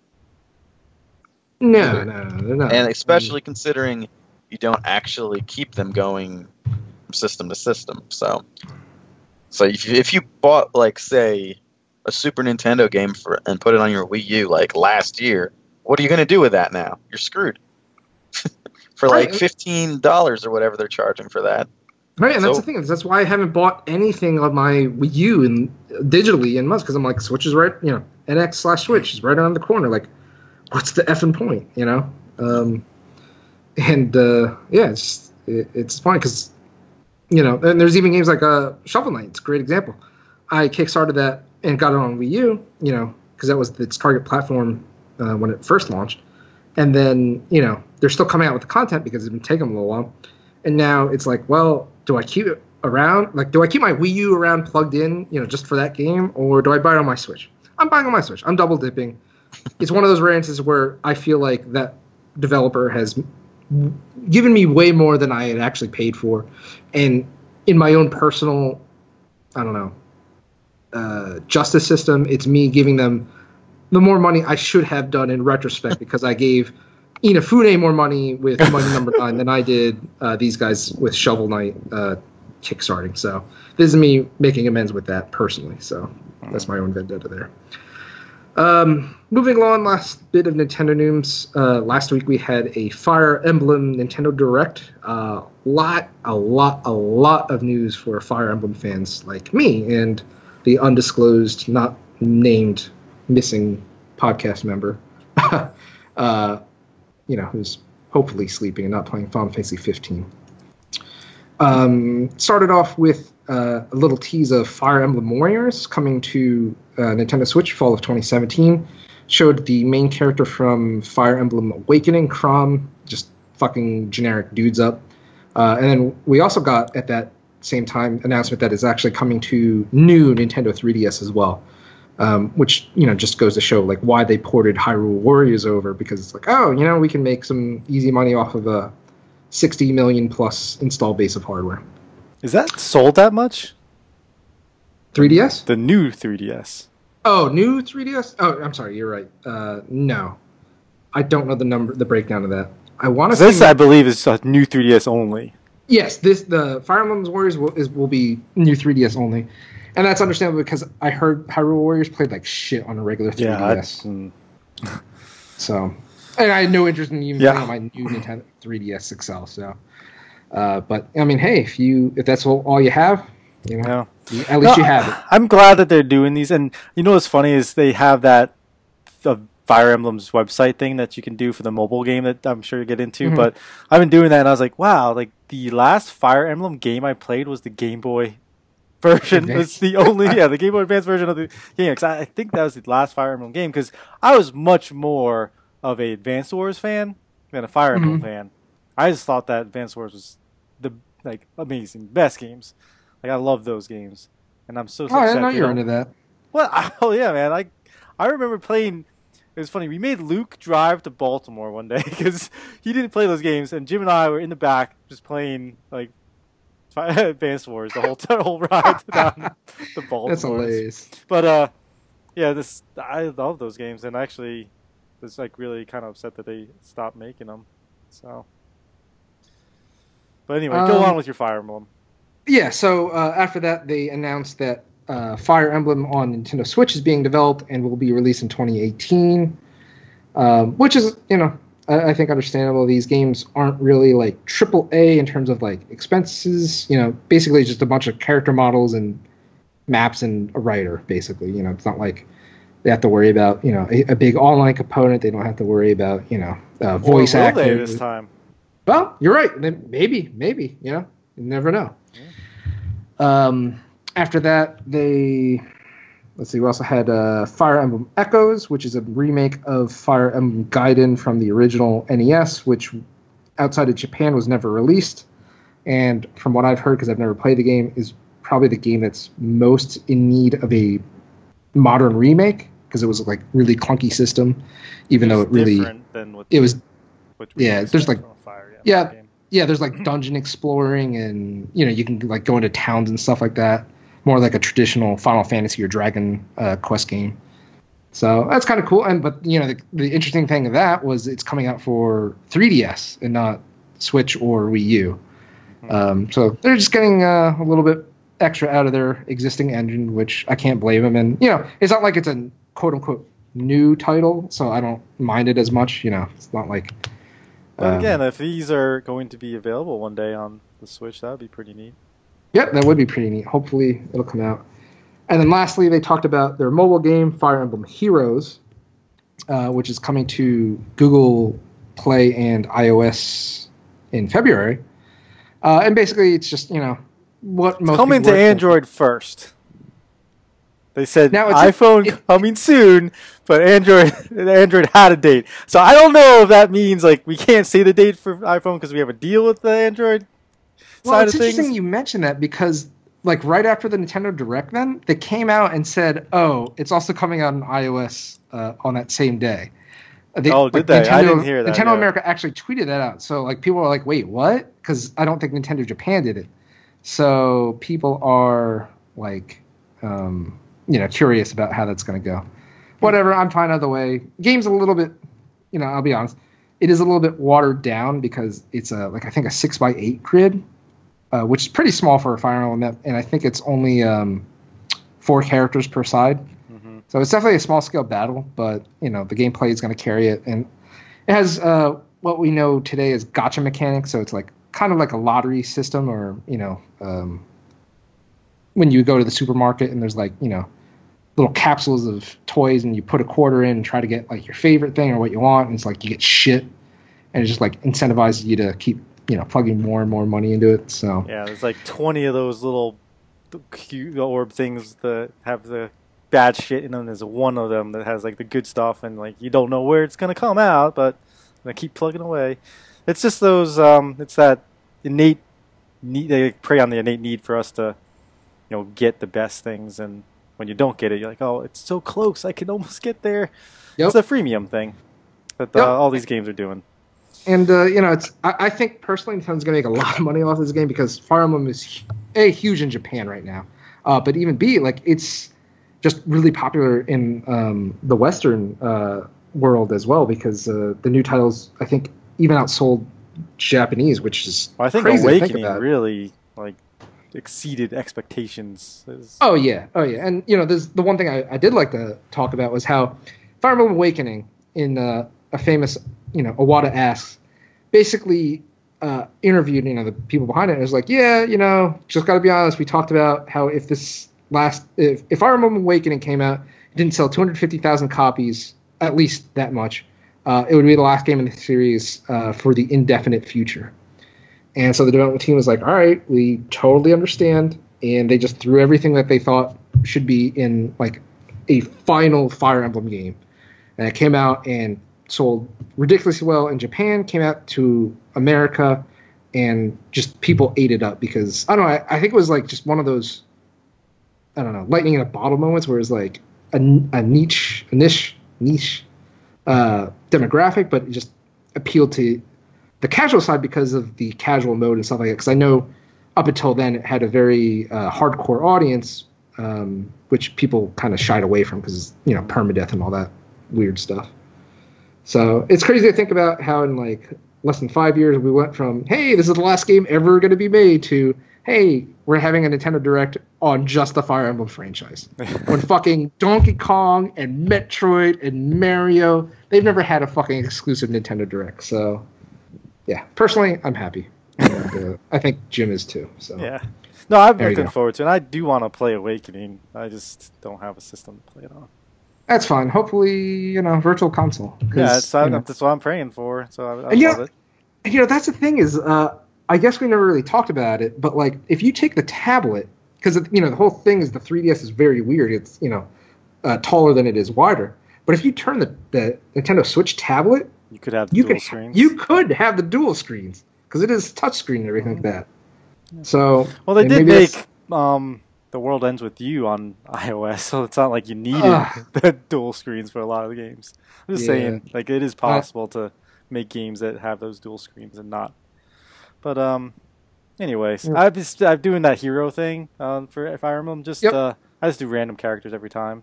No, they're not. And especially considering you don't actually keep them going from system to system. So if you bought, say, a Super Nintendo game and put it on your Wii U, last year, what are you going to do with that now? You're screwed. For, $15 or whatever they're charging for that. Right, and that's the thing. That's why I haven't bought anything on my Wii U digitally in months, because I'm like, Switch is right, NX/Switch is right around the corner. What's the effing point, it's funny because, and there's even games like Shovel Knight. It's a great example. I kickstarted that and got it on Wii U, because that was its target platform when it first launched. And then, they're still coming out with the content because it's been taking them a little while. And now it's like, well, do I keep it around? Like, do I keep my Wii U around plugged in, just for that game, or do I buy it on my Switch? I'm buying on my Switch. I'm double dipping. It's one of those rare instances where I feel like that developer has given me way more than I had actually paid for, and in my own personal, I don't know, justice system, it's me giving them the more money I should have done in retrospect because I gave Inafune more money with Money Number 9 than I did these guys with Shovel Knight kickstarting. So this is me making amends with that personally. So that's my own vendetta there. Moving on, last bit of Nintendo news. Last week we had a Fire Emblem Nintendo Direct. A lot of news for Fire Emblem fans like me and the undisclosed, not named, missing podcast member. Who's hopefully sleeping and not playing Final Fantasy 15. Started off with a little tease of Fire Emblem Warriors coming to Nintendo Switch fall of 2017. Showed the main character from Fire Emblem Awakening, Chrom, just fucking generic dudes up. And then we also got, at that same time, announcement that is actually coming to new Nintendo 3DS as well. Which, just goes to show like why they ported Hyrule Warriors over, because it's like, we can make some easy money off of a 60 million plus install base of hardware. Is that sold that much? 3DS? The new 3DS. Oh, new 3DS? Oh, I'm sorry, you're right. No. I don't know the breakdown of that. I want to say this, I believe, is a new 3DS only. Yes, the Fire Emblem Warriors will be new 3DS only. And that's understandable because I heard Hyrule Warriors played like shit on a regular 3DS. Yeah, so, and I had no interest in even playing on my new Nintendo 3DS XL. So, but I mean, hey, if that's all you have, at least you have it. I'm glad that they're doing these, and what's funny is they have that Fire Emblem's website thing that you can do for the mobile game that I'm sure you get into. Mm-hmm. But I've been doing that, and I was like, wow, like the last Fire Emblem game I played was the Game Boy version. It's the only the Game Boy Advance version of the game. Cause I think that was the last Fire Emblem game because I was much more of a Advance Wars fan than a Fire Emblem fan. I just thought that Advance Wars was the amazing, best games. Like I love those games, and I'm so upset. I didn't know you're into that. Well, oh yeah, man. I remember playing. It was funny. We made Luke drive to Baltimore one day because he didn't play those games, and Jim and I were in the back just playing like Advance Wars the whole ride down the Baltimore. That's hilarious. But I love those games, and actually was like really kind of upset that they stopped making them. So, but anyway, go on with your Fire Emblem. Yeah. So after that, they announced that Fire Emblem on Nintendo Switch is being developed and will be released in 2018, which is I think understandable. These games aren't really like AAA in terms of like expenses. Basically just a bunch of character models and maps and a writer. Basically, it's not like they have to worry about a big online component. They don't have to worry about voice acting this time. Well, you're right. Maybe you never know. Yeah. After that, we also had Fire Emblem Echoes, which is a remake of Fire Emblem Gaiden from the original NES, which outside of Japan was never released. And from what I've heard, because I've never played the game, is probably the game that's most in need of a modern remake, because it was like really clunky system, even though it really... there's like... there's like dungeon exploring and, you can like go into towns and stuff like that. More like a traditional Final Fantasy or Dragon Quest game. So that's kind of cool. But the interesting thing of that was it's coming out for 3DS and not Switch or Wii U. So they're just getting a little bit extra out of their existing engine, which I can't blame them. And, it's not like it's a quote-unquote new title, so I don't mind it as much. It's not like... But again, if these are going to be available one day on the Switch, that would be pretty neat. Yep, that would be pretty neat. Hopefully it'll come out. And then lastly, they talked about their mobile game, Fire Emblem Heroes, which is coming to Google Play and iOS in February. And basically it's just, what most coming to Android first. They said now iPhone coming soon, but Android had a date. So I don't know if that means like we can't say the date for iPhone because we have a deal with the Android side of it's interesting things. you mentioned that because like right after the Nintendo Direct, then they came out and said, "Oh, it's also coming out on iOS on that same day." Did they? I didn't hear that. Nintendo Yeah. America actually tweeted that out. So like people are like, "Wait, what?" Because I don't think Nintendo Japan did it. So people are like, curious about how that's going to go. Whatever, I'm fine either way. Game's a little bit, I'll be honest, it is a little bit watered down because it's I think a 6x8 grid, which is pretty small for a Fire Emblem, and I think it's only 4 characters per side. Mm-hmm. So it's definitely a small scale battle, but the gameplay is going to carry it, and it has what we know today as gacha mechanics. So it's like kind of like a lottery system, or when you go to the supermarket and there's like little capsules of toys, and you put a quarter in and try to get like your favorite thing or what you want, and it's like you get shit, and it just like incentivizes you to keep plugging more and more money into it. So yeah, there's like 20 of those little cute orb things that have the bad shit in them. There's one of them that has like the good stuff, and like you don't know where it's gonna come out, but I keep plugging away. It's just those it's that innate need. They prey on the innate need for us to get the best things, and when you don't get it, you're like, oh, it's so close, I can almost get there. Yep. It's a freemium thing that all these games are doing. And it's I think personally Nintendo's gonna make a lot of money off this game because Fire Emblem is huge in Japan right now, but even B, like it's just really popular in the Western world as well, because the new titles I think even outsold Japanese, which is I think crazy Awakening to think about. really like exceeded expectations. Oh yeah, and there's the one thing I did like to talk about was how Fire Emblem Awakening in a famous Iwata Asks basically interviewed the people behind it, and it was like, just gotta be honest, we talked about how if Fire Emblem Awakening came out, it didn't sell 250,000 copies, at least that much, it would be the last game in the series for the indefinite future. And so the development team was like, all right, we totally understand. And they just threw everything that they thought should be in like a final Fire Emblem game. And it came out and sold ridiculously well in Japan, came out to America, and just people ate it up because, I don't know, I think it was like just one of those, I don't know, lightning in a bottle moments where it was like a niche demographic, but it just appealed to the casual side because of the casual mode and stuff like that. Because I know up until then it had a very hardcore audience, which people kind of shied away from because permadeath and all that weird stuff. So it's crazy to think about how in like less than 5 years we went from, hey, this is the last game ever going to be made, to, hey, we're having a Nintendo Direct on just the Fire Emblem franchise. When fucking Donkey Kong and Metroid and Mario, they've never had a fucking exclusive Nintendo Direct. So yeah, personally, I'm happy. And, I think Jim is too. So yeah, no, I'm There you looking go. forward to it. And I do want to play Awakening. I just don't have a system to play it on. that's fine. Hopefully, virtual console. 'Cause, Yeah, that's what I'm praying for. So I And, love it. That's the thing is, I guess we never really talked about it, but like if you take the tablet, because the whole thing is the 3DS is very weird. It's taller than it is wider. But if you turn the Nintendo Switch tablet, You could have the you dual could screens. you could have the dual screens because it is touchscreen and everything like that. So Well, they and did maybe make that's- The World Ends With You on iOS, so it's not like you needed Ugh. the dual screens for a lot of the games. I'm just Yeah. saying, like, it is possible to make games that have those dual screens and not. But anyways, Yeah. I'm doing that hero thing for Fire Emblem. Just Yep. I just do random characters every time.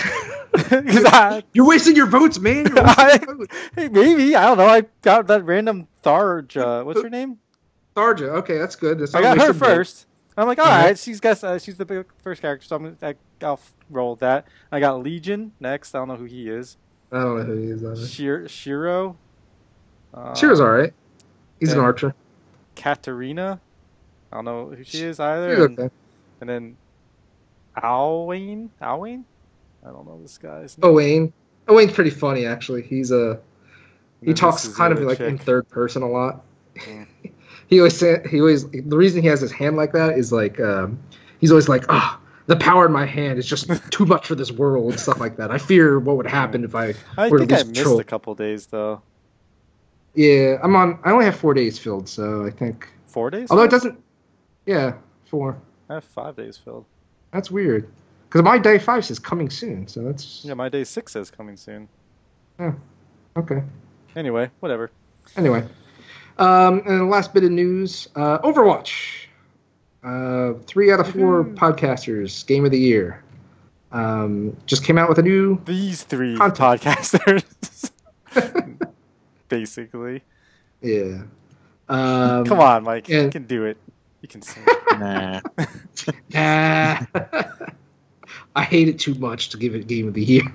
'Cause You're wasting your votes, man. You're wasting your votes. hey, maybe I don't know. I got that random Tharj. What's her name? Tharja. Okay, that's good. That's I not got her wasted votes. first. I'm like, all Uh-huh. right, she's the first character, so I'll roll with that. I got Legion next. I don't know who he is. I don't know who he is. Either. Shiro. Shearo's all right. He's an then- archer. Katarina. I don't know who she is either. He's okay. And then Alwyn. I don't know this guy's name. Owain's pretty funny actually. He And then talks this is kind the of like in chick. third person a lot. Mm. He always the reason he has his hand like that is like he's always like, the power in my hand is just too much for this world and stuff like that. I fear what would happen if I I were to think I lose missed control. a couple days though. Yeah, I only have 4 days filled, so I think 4 days? although it doesn't Yeah, 4. I have 5 days filled. That's weird. Because my day 5 says coming soon, so that's... Yeah, my day 6 says coming soon. Yeah, okay. Anyway, whatever. Anyway. And the last bit of news, Overwatch. 3 out of 4 podcasters, Game of the Year. Just came out with a new... These 3 content. podcasters. Basically. Yeah. Come on, Mike. You can do it. You can sing. Nah. Nah. I hate it too much to give it Game of the Year.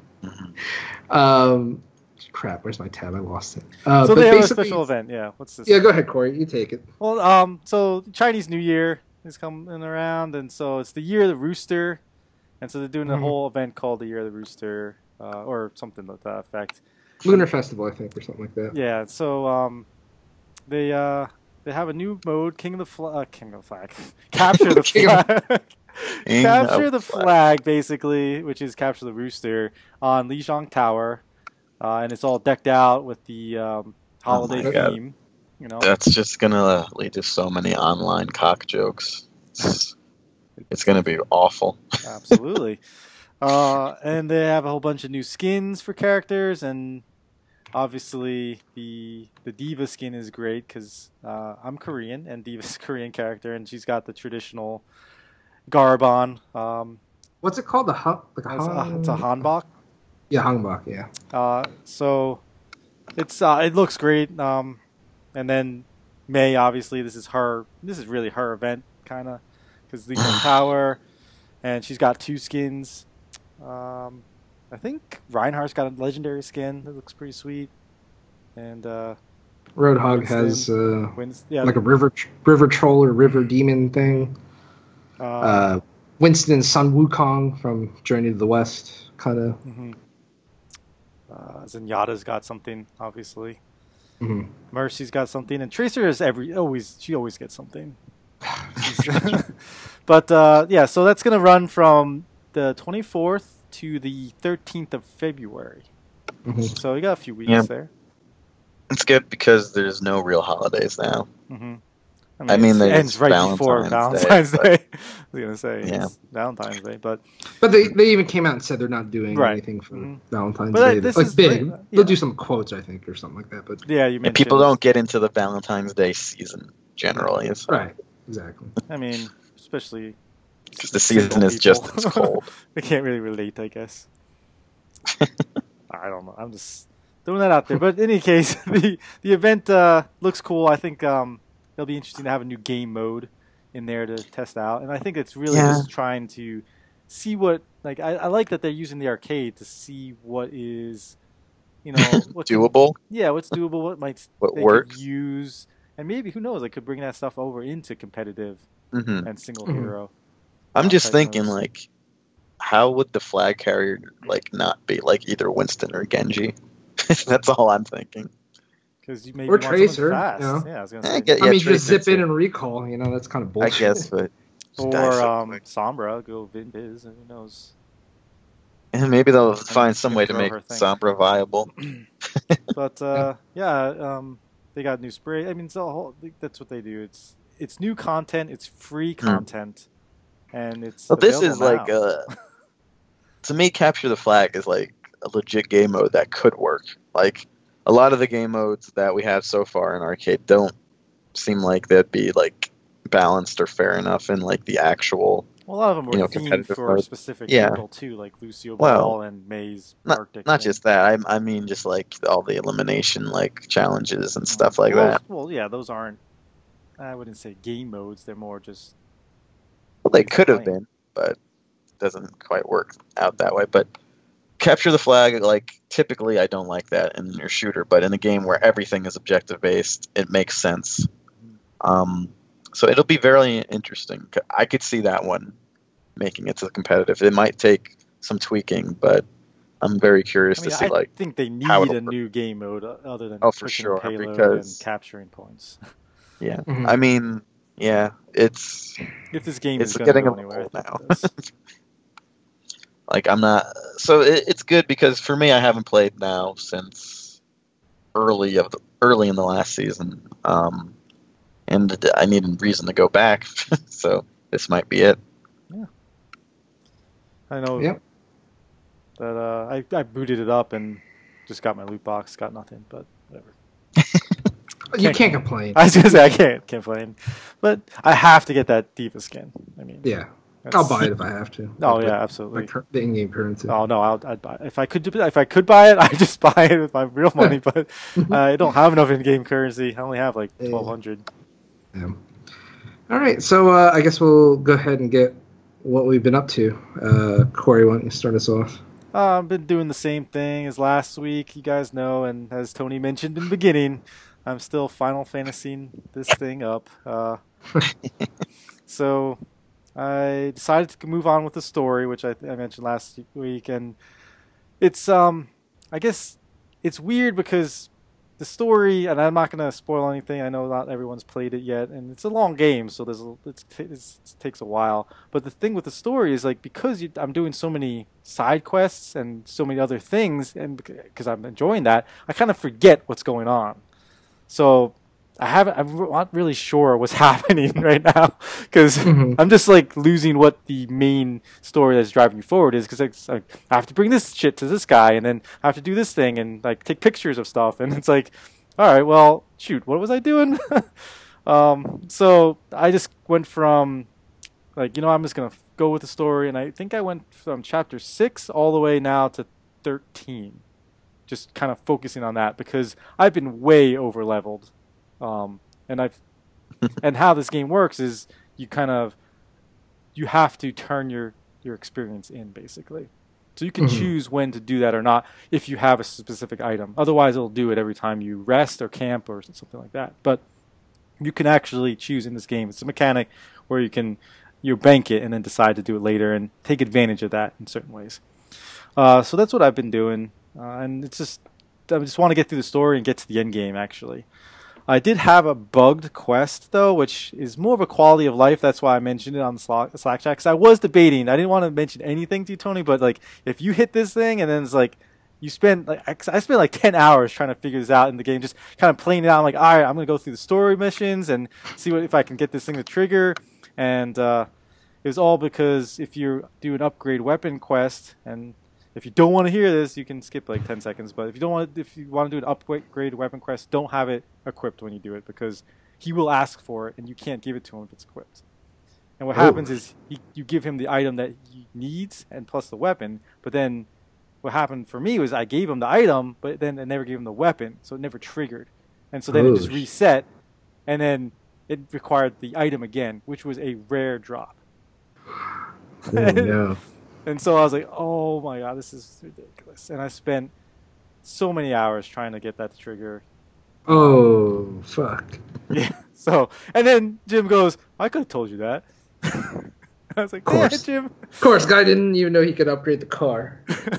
Crap, where's my tab? I lost it. So they have a special event, yeah. What's this? Yeah, go ahead, Corey. You take it. Well, so Chinese New Year is coming around, and so it's the Year of the Rooster, and so they're doing a whole event called the Year of the Rooster, or something to that effect. Lunar Festival, I think, or something like that. Yeah, so they have a new mode, King of the Flag, Capture the Flag. Capture the flag, basically, which is Capture the Rooster on Lijiang Tower, and it's all decked out with the holiday theme. You know, that's just gonna lead to so many online cock jokes. It's gonna be awful. Absolutely. And they have a whole bunch of new skins for characters, and obviously the Diva skin is great because I'm Korean, and Diva's a Korean character, and she's got the traditional garb on. What's it called? It's a hanbok. Yeah, hanbok. Yeah. So it looks great. And then May, obviously, this is really her event, kind of, because the Tower, and she's got 2 skins. I think Reinhardt's got a legendary skin that looks pretty sweet, and Roadhog has like a river troll or river demon thing. Winston Sun Wukong from Journey to the West, kind of. Mm-hmm. Zenyatta's got something, obviously. Mm-hmm. Mercy's got something, and Tracer is she always gets something. But yeah, so that's gonna run from the 24th to the 13th of February. Mm-hmm. So we got a few weeks there. It's good because there's no real holidays now. Mm-hmm. I mean, it ends right before Valentine's Day. I was gonna say it's Valentine's Day, but they even came out and said they're not doing anything for Valentine's Day. Like big, they'll do some quotes, I think, or something like that. But yeah, you mentioned people don't get into the Valentine's Day season generally. So. Right, exactly. I mean, especially because the season is just as cold. They can't really relate, I guess. I don't know. I'm just throwing that out there. But in any case, the event looks cool. I think it'll be interesting to have a new game mode in there to test out, and I think it's really just trying to see what I like that they're using the arcade to see what is what's doable. What's doable, what they works. could use, and maybe who knows, they could bring that stuff over into competitive and single hero. I'm just thinking how would the flag carrier not be either Winston or Genji? That's all I'm thinking. Or Tracer. Fast. Yeah, I was gonna say. I mean, just zip in and recall. That's kind of bullshit. I guess, but or Sombra, go Vin-Biz, and who knows? And maybe they'll find some way to make Sombra viable. But they got new spray. I mean, that's what they do. It's new content. It's free content, and it's. Well, this is now. to me, Capture the Flag is a legit game mode that could work. A lot of the game modes that we have so far in arcade don't seem like they'd be balanced or fair enough in the actual. Well, a lot of them were themed for specific people too, like Lucio Ball and Maze Arctic. Not just that. I mean, just all the elimination challenges and stuff like that. Well, yeah, those aren't. I wouldn't say game modes. They're more just. Well, they could have been, but it doesn't quite work out that way. But Capture the Flag, typically I don't like that in your shooter, but in a game where everything is objective based, it makes sense. So it'll be very interesting. I could see that one making it to the competitive. It might take some tweaking, but I'm very curious to see I think they need a new game mode other than for sure and capturing points. Yeah, I mean, it's if this game is getting go anywhere now. I'm not. So it's good because for me, I haven't played now since early in the last season. and I need a reason to go back. So this might be it. Yeah. I know Yep. that I booted it up and just got my loot box, got nothing, but whatever. You can't complain. I was gonna say I can't complain, but I have to get that Diva skin. I mean, Yeah. that's- I'll buy it if I have to. Oh Like, yeah, absolutely. the in-game currency. Oh no, I'd buy it. If I could buy it, I'd just buy it with my real money. But I don't have enough in-game currency. I only have like 1,200. Yeah. All right, so I guess we'll go ahead and get what we've been up to. Corey, why don't you start us off? I've been doing the same thing as last week, you guys know, and as Tony mentioned in the beginning, I'm still Final Fantasying this thing up. So I decided to move on with the story, which I mentioned last week, and it's I guess it's weird because the story, and I'm not going to spoil anything. I know not everyone's played it yet, and it's a long game, so it takes a while. But the thing with the story is like because I'm doing so many side quests and so many other things, and because I'm enjoying that, I kind of forget what's going on. So I'm not really sure what's happening right now because I'm just like losing what the main story that's driving you forward is because I have to bring this shit to this guy and then I have to do this thing and like take pictures of stuff and it's like, all right, well, shoot, what was I doing? So I just went from like, I'm just going to go with the story and I think I went from chapter 6 all the way now to 13. Just kind of focusing on that because I've been way over leveled. And how this game works is you have to turn your experience in basically. So you can choose when to do that or not if you have a specific item. Otherwise it'll do it every time you rest or camp or something like that. But you can actually choose in this game. It's a mechanic where you bank it and then decide to do it later and take advantage of that in certain ways. So that's what I've been doing. And I just want to get through the story and get to the end game actually. I did have a bugged quest, though, which is more of a quality of life. That's why I mentioned it on the Slack chat. Because I was debating. I didn't want to mention anything to you, Tony, but like if you hit this thing and then it's like I spent like 10 hours trying to figure this out in the game, just kind of playing it out. I'm like, all right, I'm going to go through the story missions and see if I can get this thing to trigger. And it was all because if you do an upgrade weapon quest and if you don't want to hear this, you can skip like 10 seconds. But if you want to do an upgrade weapon quest, don't have it equipped when you do it because he will ask for it and you can't give it to him if it's equipped. And what happens is you give him the item that he needs and plus the weapon. But then what happened for me was I gave him the item, but then I never gave him the weapon, so it never triggered. And so then it just reset, and then it required the item again, which was a rare drop. Oh, no. And so I was like, oh my god, this is ridiculous. And I spent so many hours trying to get that to trigger. Oh, fuck. Yeah. So, and then Jim goes, I could have told you that. I was like, yeah, Jim. Of course, guy didn't even know he could upgrade the car.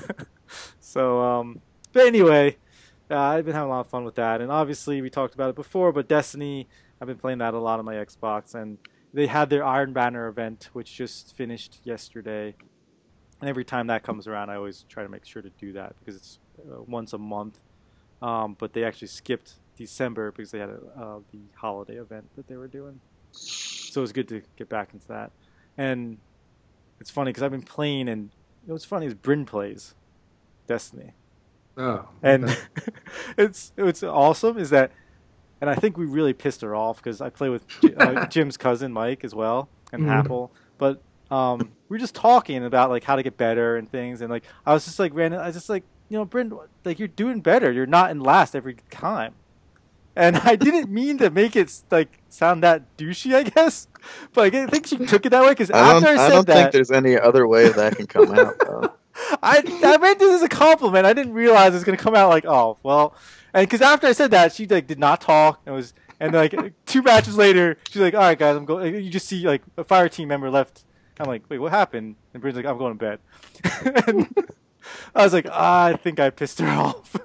So, but anyway, I've been having a lot of fun with that. And obviously, we talked about it before, but Destiny, I've been playing that a lot on my Xbox. And they had their Iron Banner event, which just finished yesterday. And every time that comes around, I always try to make sure to do that because it's once a month. But they actually skipped December because they had the holiday event that they were doing. So it was good to get back into that. And it's funny because I've been playing, and what's funny is Bryn plays Destiny. Oh. And it's awesome is that, and I think we really pissed her off because I play with Jim's cousin Mike as well and Apple, but we were just talking about like how to get better and things, and like I was just like Bryn, like you're doing better. You're not in last every time. And I didn't mean to make it like sound that douchey, I guess, but I think she took it that way because after I don't think there's any other way that can come out. Though. I meant this as a compliment. I didn't realize it was going to come out like, oh well, and because after I said that, she like did not talk. And like 2 matches later, she's like, all right, guys, I'm going. You just see like a fire team member left. I'm like, wait, what happened? And Bryn's like, I'm going to bed. And I was like, I think I pissed her off.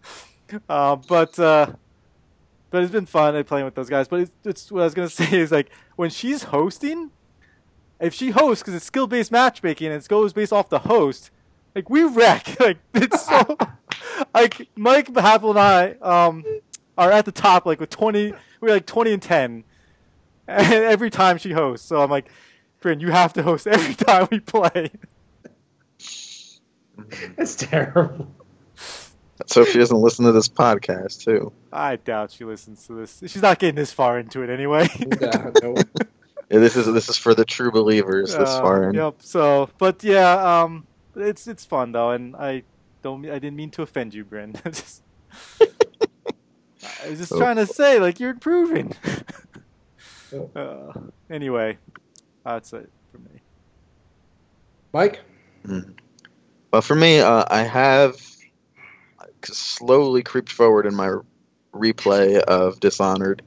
But it's been fun playing with those guys. But it's what I was going to say is like when she's hosting, if she hosts because it's skill-based matchmaking and it goes based off the host, like we wreck. Like it's so like Mike, Happel, and I are at the top like with 20. We're like 20 and 10, and every time she hosts. So I'm like, Bryn, you have to host every time we play. It's terrible. Let's hope she doesn't listen to this podcast too. I doubt she listens to this. She's not getting this far into it anyway. No. Yeah, this is for the true believers this far in. Yep. So, but yeah, it's fun though, and I didn't mean to offend you, Bryn. I was just trying to say, like, you're improving. Anyway, that's it for me. Mike? Well, for me, I have slowly creeped forward in my replay of Dishonored.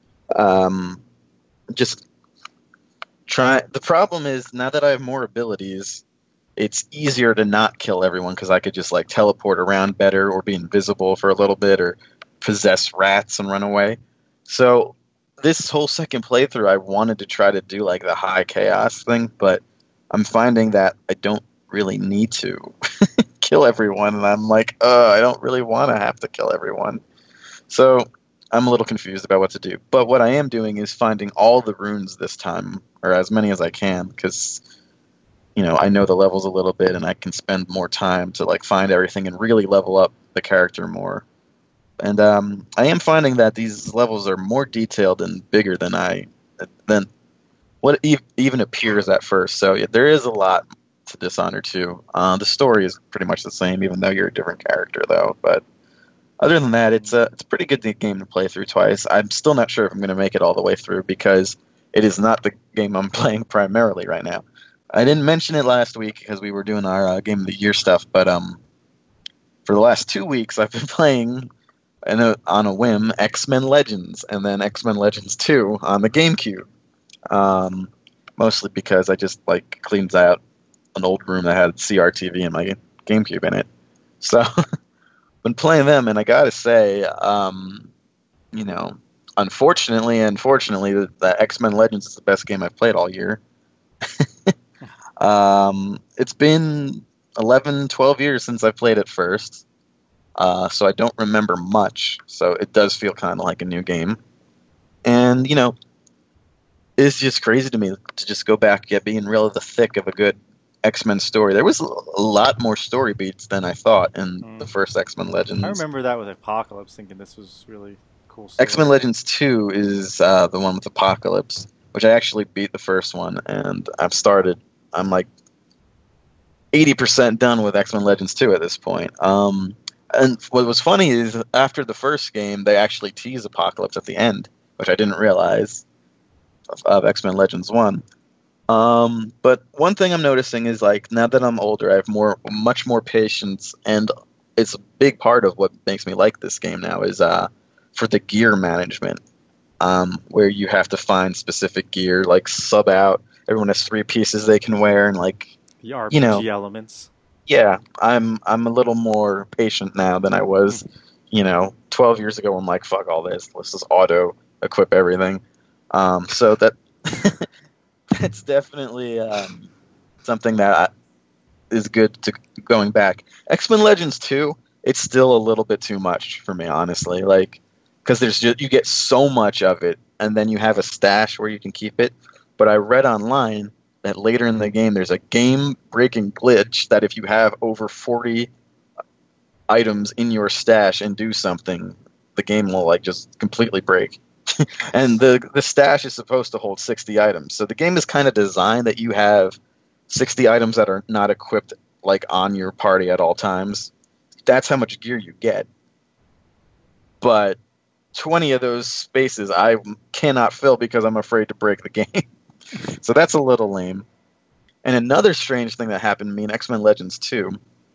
Just try. The problem is now that I have more abilities, it's easier to not kill everyone because I could just like teleport around better or be invisible for a little bit or possess rats and run away. So this whole second playthrough, I wanted to try to do like the high chaos thing, but I'm finding that I don't really need to kill everyone, and I'm like, I don't really want to have to kill everyone. So I'm a little confused about what to do. But what I am doing is finding all the runes this time, or as many as I can, because I know the levels a little bit, and I can spend more time to like find everything and really level up the character more. And I am finding that these levels are more detailed and bigger than what even appears at first. So yeah, there is a lot to Dishonored 2. The story is pretty much the same, even though you're a different character, though. But other than that, it's a pretty good game to play through twice. I'm still not sure if I'm going to make it all the way through because it is not the game I'm playing primarily right now. I didn't mention it last week because we were doing our Game of the Year stuff, but for the last 2 weeks, I've been playing on a whim X-Men Legends and then X-Men Legends 2 on the GameCube. Mostly because I just like cleaned out an old room that had CRTV and my GameCube in it. So been playing them, and I gotta say, unfortunately, the X-Men Legends is the best game I've played all year. It's been 11, 12 years since I played it first. So I don't remember much, so it does feel kind of like a new game. And, it's just crazy to me to just go back and be in real the thick of a good X-Men story. There was a lot more story beats than I thought in the first X-Men Legends. I remember that with Apocalypse, thinking this was really cool story. X-Men Legends 2 is the one with Apocalypse, which I actually beat the first one, and I'm like 80% done with X-Men Legends 2 at this point. And what was funny is after the first game, they actually tease Apocalypse at the end, which I didn't realize of X-Men Legends 1. But one thing I'm noticing is like now that I'm older, I have much more patience, and it's a big part of what makes me like this game now is for the gear management, where you have to find specific gear, like sub out. Everyone has 3 pieces they can wear, and like the RPG elements. Yeah, I'm a little more patient now than I was, 12 years ago. I'm like, fuck all this. Let's just auto equip everything. So that's definitely something that is good to going back. X-Men Legends 2, it's still a little bit too much for me, honestly. Like, because you get so much of it, and then you have a stash where you can keep it. But I read online that later in the game there's a game-breaking glitch that if you have over 40 items in your stash and do something, the game will like just completely break. And the stash is supposed to hold 60 items. So the game is kind of designed that you have 60 items that are not equipped like on your party at all times. That's how much gear you get. But 20 of those spaces I cannot fill because I'm afraid to break the game. So that's a little lame. And another strange thing that happened to me in X-Men Legends 2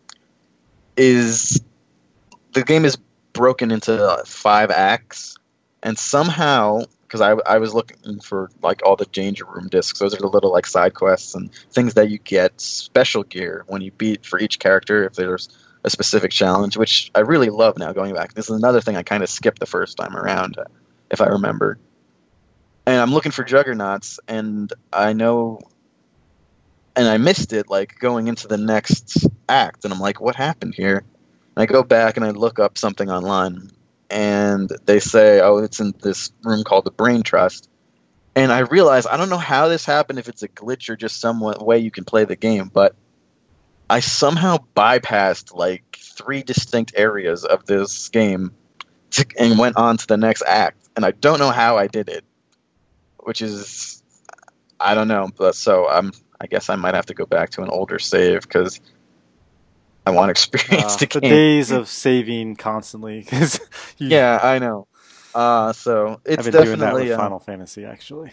is the game is broken into 5 acts, and somehow, because I was looking for like all the Danger Room discs, those are the little like side quests and things that you get special gear when you beat for each character if there's a specific challenge, which I really love now going back. This is another thing I kind of skipped the first time around, if I remember. And I'm looking for Juggernauts, and I know, and I missed it, like, going into the next act, and I'm like, what happened here? And I go back and I look up something online, and they say, oh, it's in this room called the Brain Trust, And I realized I don't know how this happened, if it's a glitch or just some way you can play the game, but I somehow bypassed like 3 distinct areas of this game and went on to the next act. And I don't know how I did it, which is, I don't know. But so I guess I might have to go back to an older save because I want to experience the game. The days of saving constantly. Yeah, I know. So it's I've been definitely doing that with Final Fantasy, actually.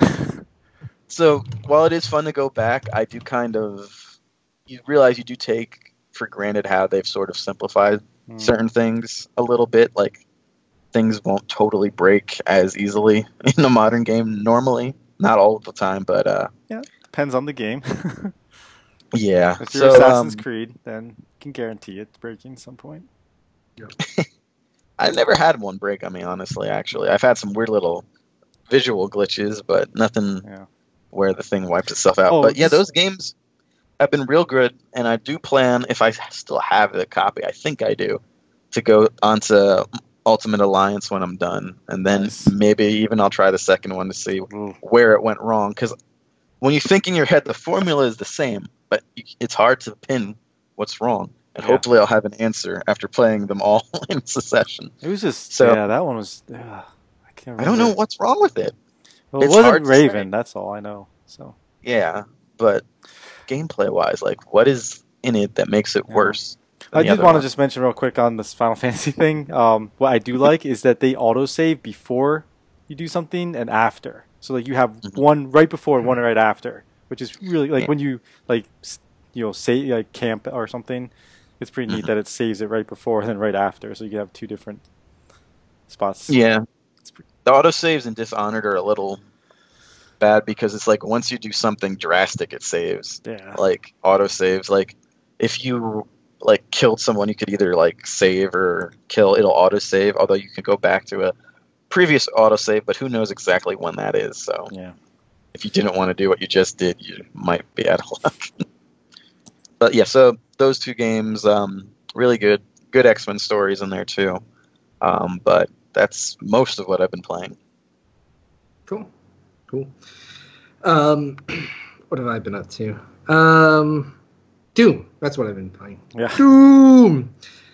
So while it is fun to go back, I do you realize you do take for granted how they've sort of simplified certain things a little bit. Like things won't totally break as easily in a modern game normally. Not all of the time, but yeah, depends on the game. Yeah. If you're Assassin's Creed, then you can guarantee it breaking at some point. Yep. I've never had one break on me, honestly, actually. I've had some weird little visual glitches, but nothing where the thing wipes itself out. But yeah, those games have been real good, and I do plan, if I still have the copy, I think I do, to go onto Ultimate Alliance when I'm done. And then maybe even I'll try the second one to see where it went wrong. Because when you think in your head the formula is the same, but it's hard to pin what's wrong. And hopefully I'll have an answer after playing them all in succession. It was just, that one was, I can't remember. I don't know what's wrong with it. Well, it wasn't Raven, that's all I know. So yeah, but gameplay-wise, like, what is in it that makes it worse? I did want to just mention real quick on this Final Fantasy thing. What I do like is that they autosave before you do something and after. So like you have one right before, one right after, which is really like when you say like camp or something. It's pretty neat that it saves it right before and then right after, so you can have 2 different spots. Yeah, the autosaves in Dishonored are a little bad because it's like once you do something drastic, it saves. Yeah. Like autosaves, like if you like killed someone, you could either like save or kill. It'll autosave, although you can go back to a previous autosave, but who knows exactly when that is. So yeah, if you didn't want to do what you just did, you might be out of luck. But yeah, so those 2 games, really good X-Men stories in there too. But that's most of what I've been playing. Cool. What have I been up to? Doom. That's what I've been playing. Yeah. Doom.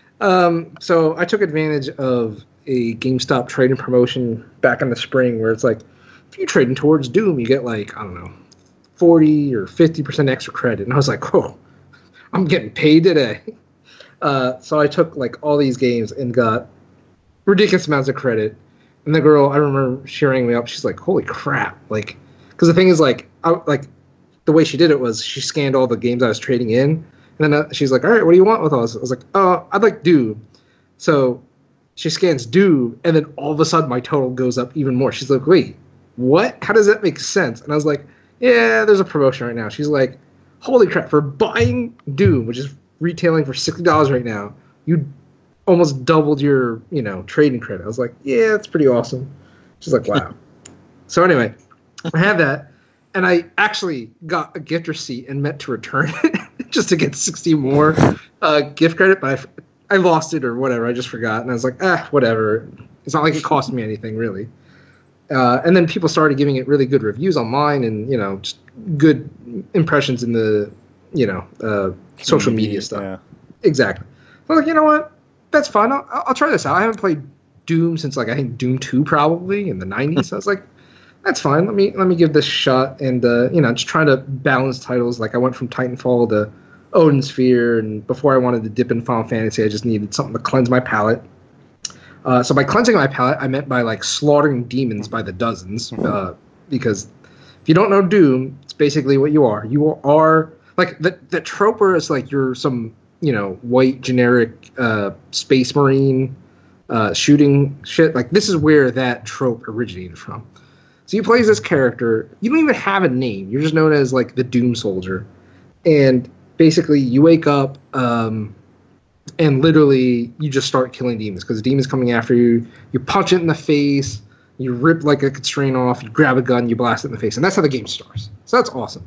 So I took advantage of a GameStop trading promotion back in the spring where it's like, if you're trading towards Doom, you get like, I don't know, 40 or 50% extra credit. And I was like, whoa, I'm getting paid today. So I took like all these games and got ridiculous amounts of credit. And the girl, I remember cheering me up. She's like, holy crap. Like, because the thing is like, the way she did it was she scanned all the games I was trading in. And then she's like, all right, what do you want with us? I was like, I'd like Doom. So she scans Doom, and then all of a sudden my total goes up even more. She's like, wait, what? How does that make sense? And I was like, yeah, there's a promotion right now. She's like, holy crap, for buying Doom, which is retailing for $60 right now, you almost doubled your, trading credit. I was like, yeah, that's pretty awesome. She's like, wow. So anyway, I had that, and I actually got a gift receipt and meant to return it just to get 60 more gift credit, but I lost it or whatever. I just forgot, and I was like, whatever. It's not like it cost me anything, really. And then people started giving it really good reviews online and, just good impressions in the, social media stuff. Yeah. Exactly. So I was like, you know what? That's fine. I'll try this out. I haven't played Doom since, like, I think Doom 2 probably in the 90s. So I was like, that's fine. Let me give this a shot. And, just trying to balance titles. Like, I went from Titanfall to Odin Sphere. And before I wanted to dip in Final Fantasy, I just needed something to cleanse my palate. So by cleansing my palate, I meant by like slaughtering demons by the dozens. Because if you don't know Doom, it's basically what you are. You are like the trope where it's like you're some white generic space marine shooting shit. Like this is where that trope originated from. So you play as this character. You don't even have a name. You're just known as like the Doom Soldier, and basically you wake up. And literally, you just start killing demons because the demon's coming after you. You punch it in the face. You rip like a constraint off. You grab a gun. You blast it in the face, and that's how the game starts. So that's awesome.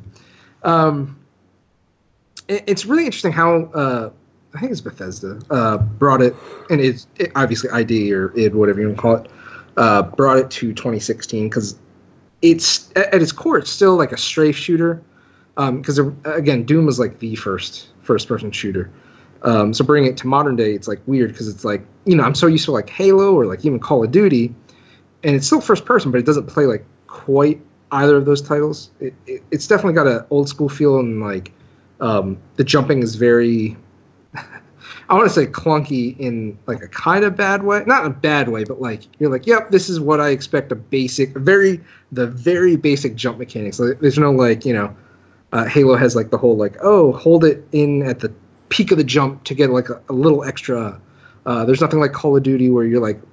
It's really interesting how I think it's Bethesda brought it, and it's obviously ID or id, whatever you want to call it, brought it to 2016 because it's at its core, it's still like a strafe shooter. Because again, Doom was like the first person shooter. So bringing it to modern day, it's like weird because it's like, I'm so used to like Halo or like even Call of Duty, and it's still first person, but it doesn't play like quite either of those titles. It's definitely got an old school feel, and like the jumping is very, I want to say clunky in like a kind of bad way, not in a bad way, but like you're like, yep, this is what I expect the very basic jump mechanics. Like, there's no like, Halo has like the whole like, oh, hold it in at the peak of the jump to get like a little extra. There's nothing like Call of Duty where you're like,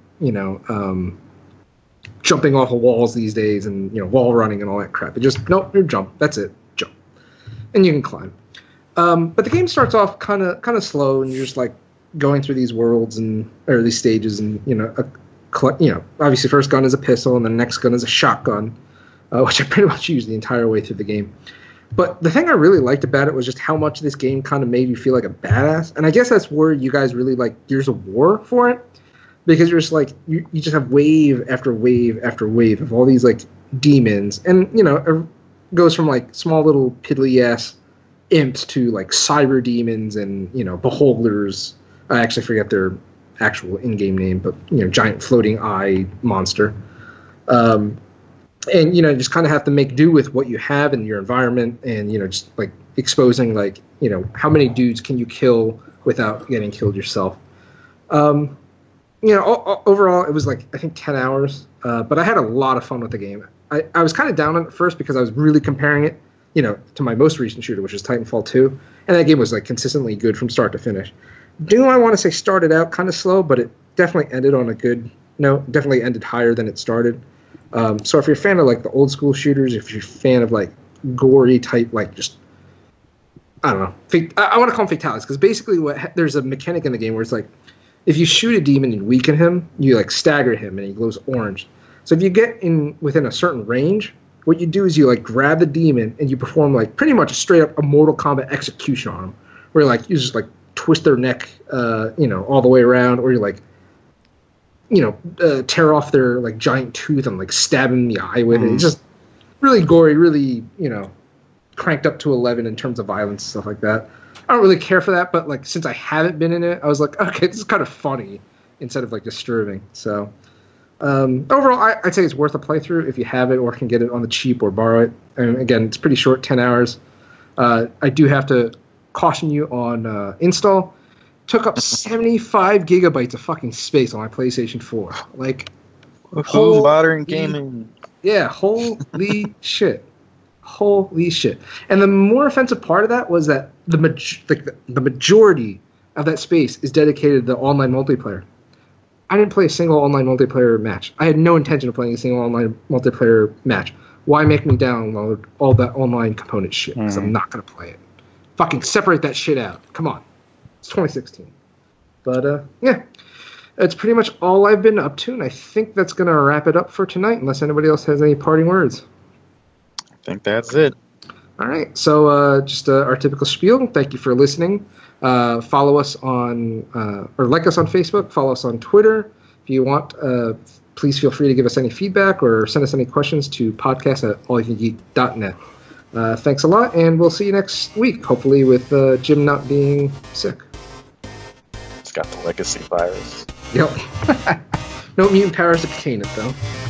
jumping off of walls these days and wall running and all that crap. It just you jump. That's it, jump, and you can climb. But the game starts off kind of slow, and you're just like going through these worlds or these stages, and obviously first gun is a pistol, and the next gun is a shotgun, which I pretty much use the entire way through the game. But the thing I really liked about it was just how much this game kind of made you feel like a badass. And I guess that's where you guys really like Gears of War for it. Because you're just like, you just have wave after wave after wave of all these like demons. And, it goes from like small little piddly-ass imps to like cyber demons and, beholders. I actually forget their actual in-game name, but, giant floating eye monster. And, just kind of have to make do with what you have in your environment and, just like exposing like, how many dudes can you kill without getting killed yourself. Overall it was like, I think 10 hours, but I had a lot of fun with the game. I was kind of down on it first because I was really comparing it, to my most recent shooter, which is Titanfall 2. And that game was like consistently good from start to finish. Doom, I want to say, started out kind of slow, but it definitely ended on a good note, definitely ended higher than it started. So if you're a fan of like the old school shooters, if you're a fan of like gory type, like just, I don't know, I want to call them fatalities, because basically there's a mechanic in the game where it's like, if you shoot a demon and weaken him, you like stagger him and he glows orange. So if you get within a certain range, what you do is you like grab the demon and you perform like pretty much a straight up a Mortal Kombat execution on them, where like you just like twist their neck, all the way around, or you like, tear off their like giant tooth and like stab him in the eye with it. It's just really gory, really, cranked up to 11 in terms of violence and stuff like that. I don't really care for that, but like since I haven't been in it, I was like, okay, this is kind of funny instead of like disturbing. So overall, I'd say it's worth a playthrough if you have it or can get it on the cheap or borrow it. And again, it's pretty short, 10 hours. I do have to caution you on install. Took up 75 gigabytes of fucking space on my PlayStation 4. Like, modern gaming. Yeah, holy shit. Holy shit. And the more offensive part of that was that the majority of that space is dedicated to the online multiplayer. I didn't play a single online multiplayer match. I had no intention of playing a single online multiplayer match. Why make me download all that online component shit? Because I'm not going to play it. Fucking separate that shit out. Come on. It's 2016. But, yeah. That's pretty much all I've been up to, and I think that's going to wrap it up for tonight, unless anybody else has any parting words. I think that's it. All right. So, just our typical spiel. Thank you for listening. Follow us on, or like us on Facebook. Follow us on Twitter. If you want, please feel free to give us any feedback or send us any questions to podcast@allyoucangeek.net. Thanks a lot, and we'll see you next week, hopefully with Jim not being sick. It's got the legacy virus. Yep. No mutant powers to contain it, though.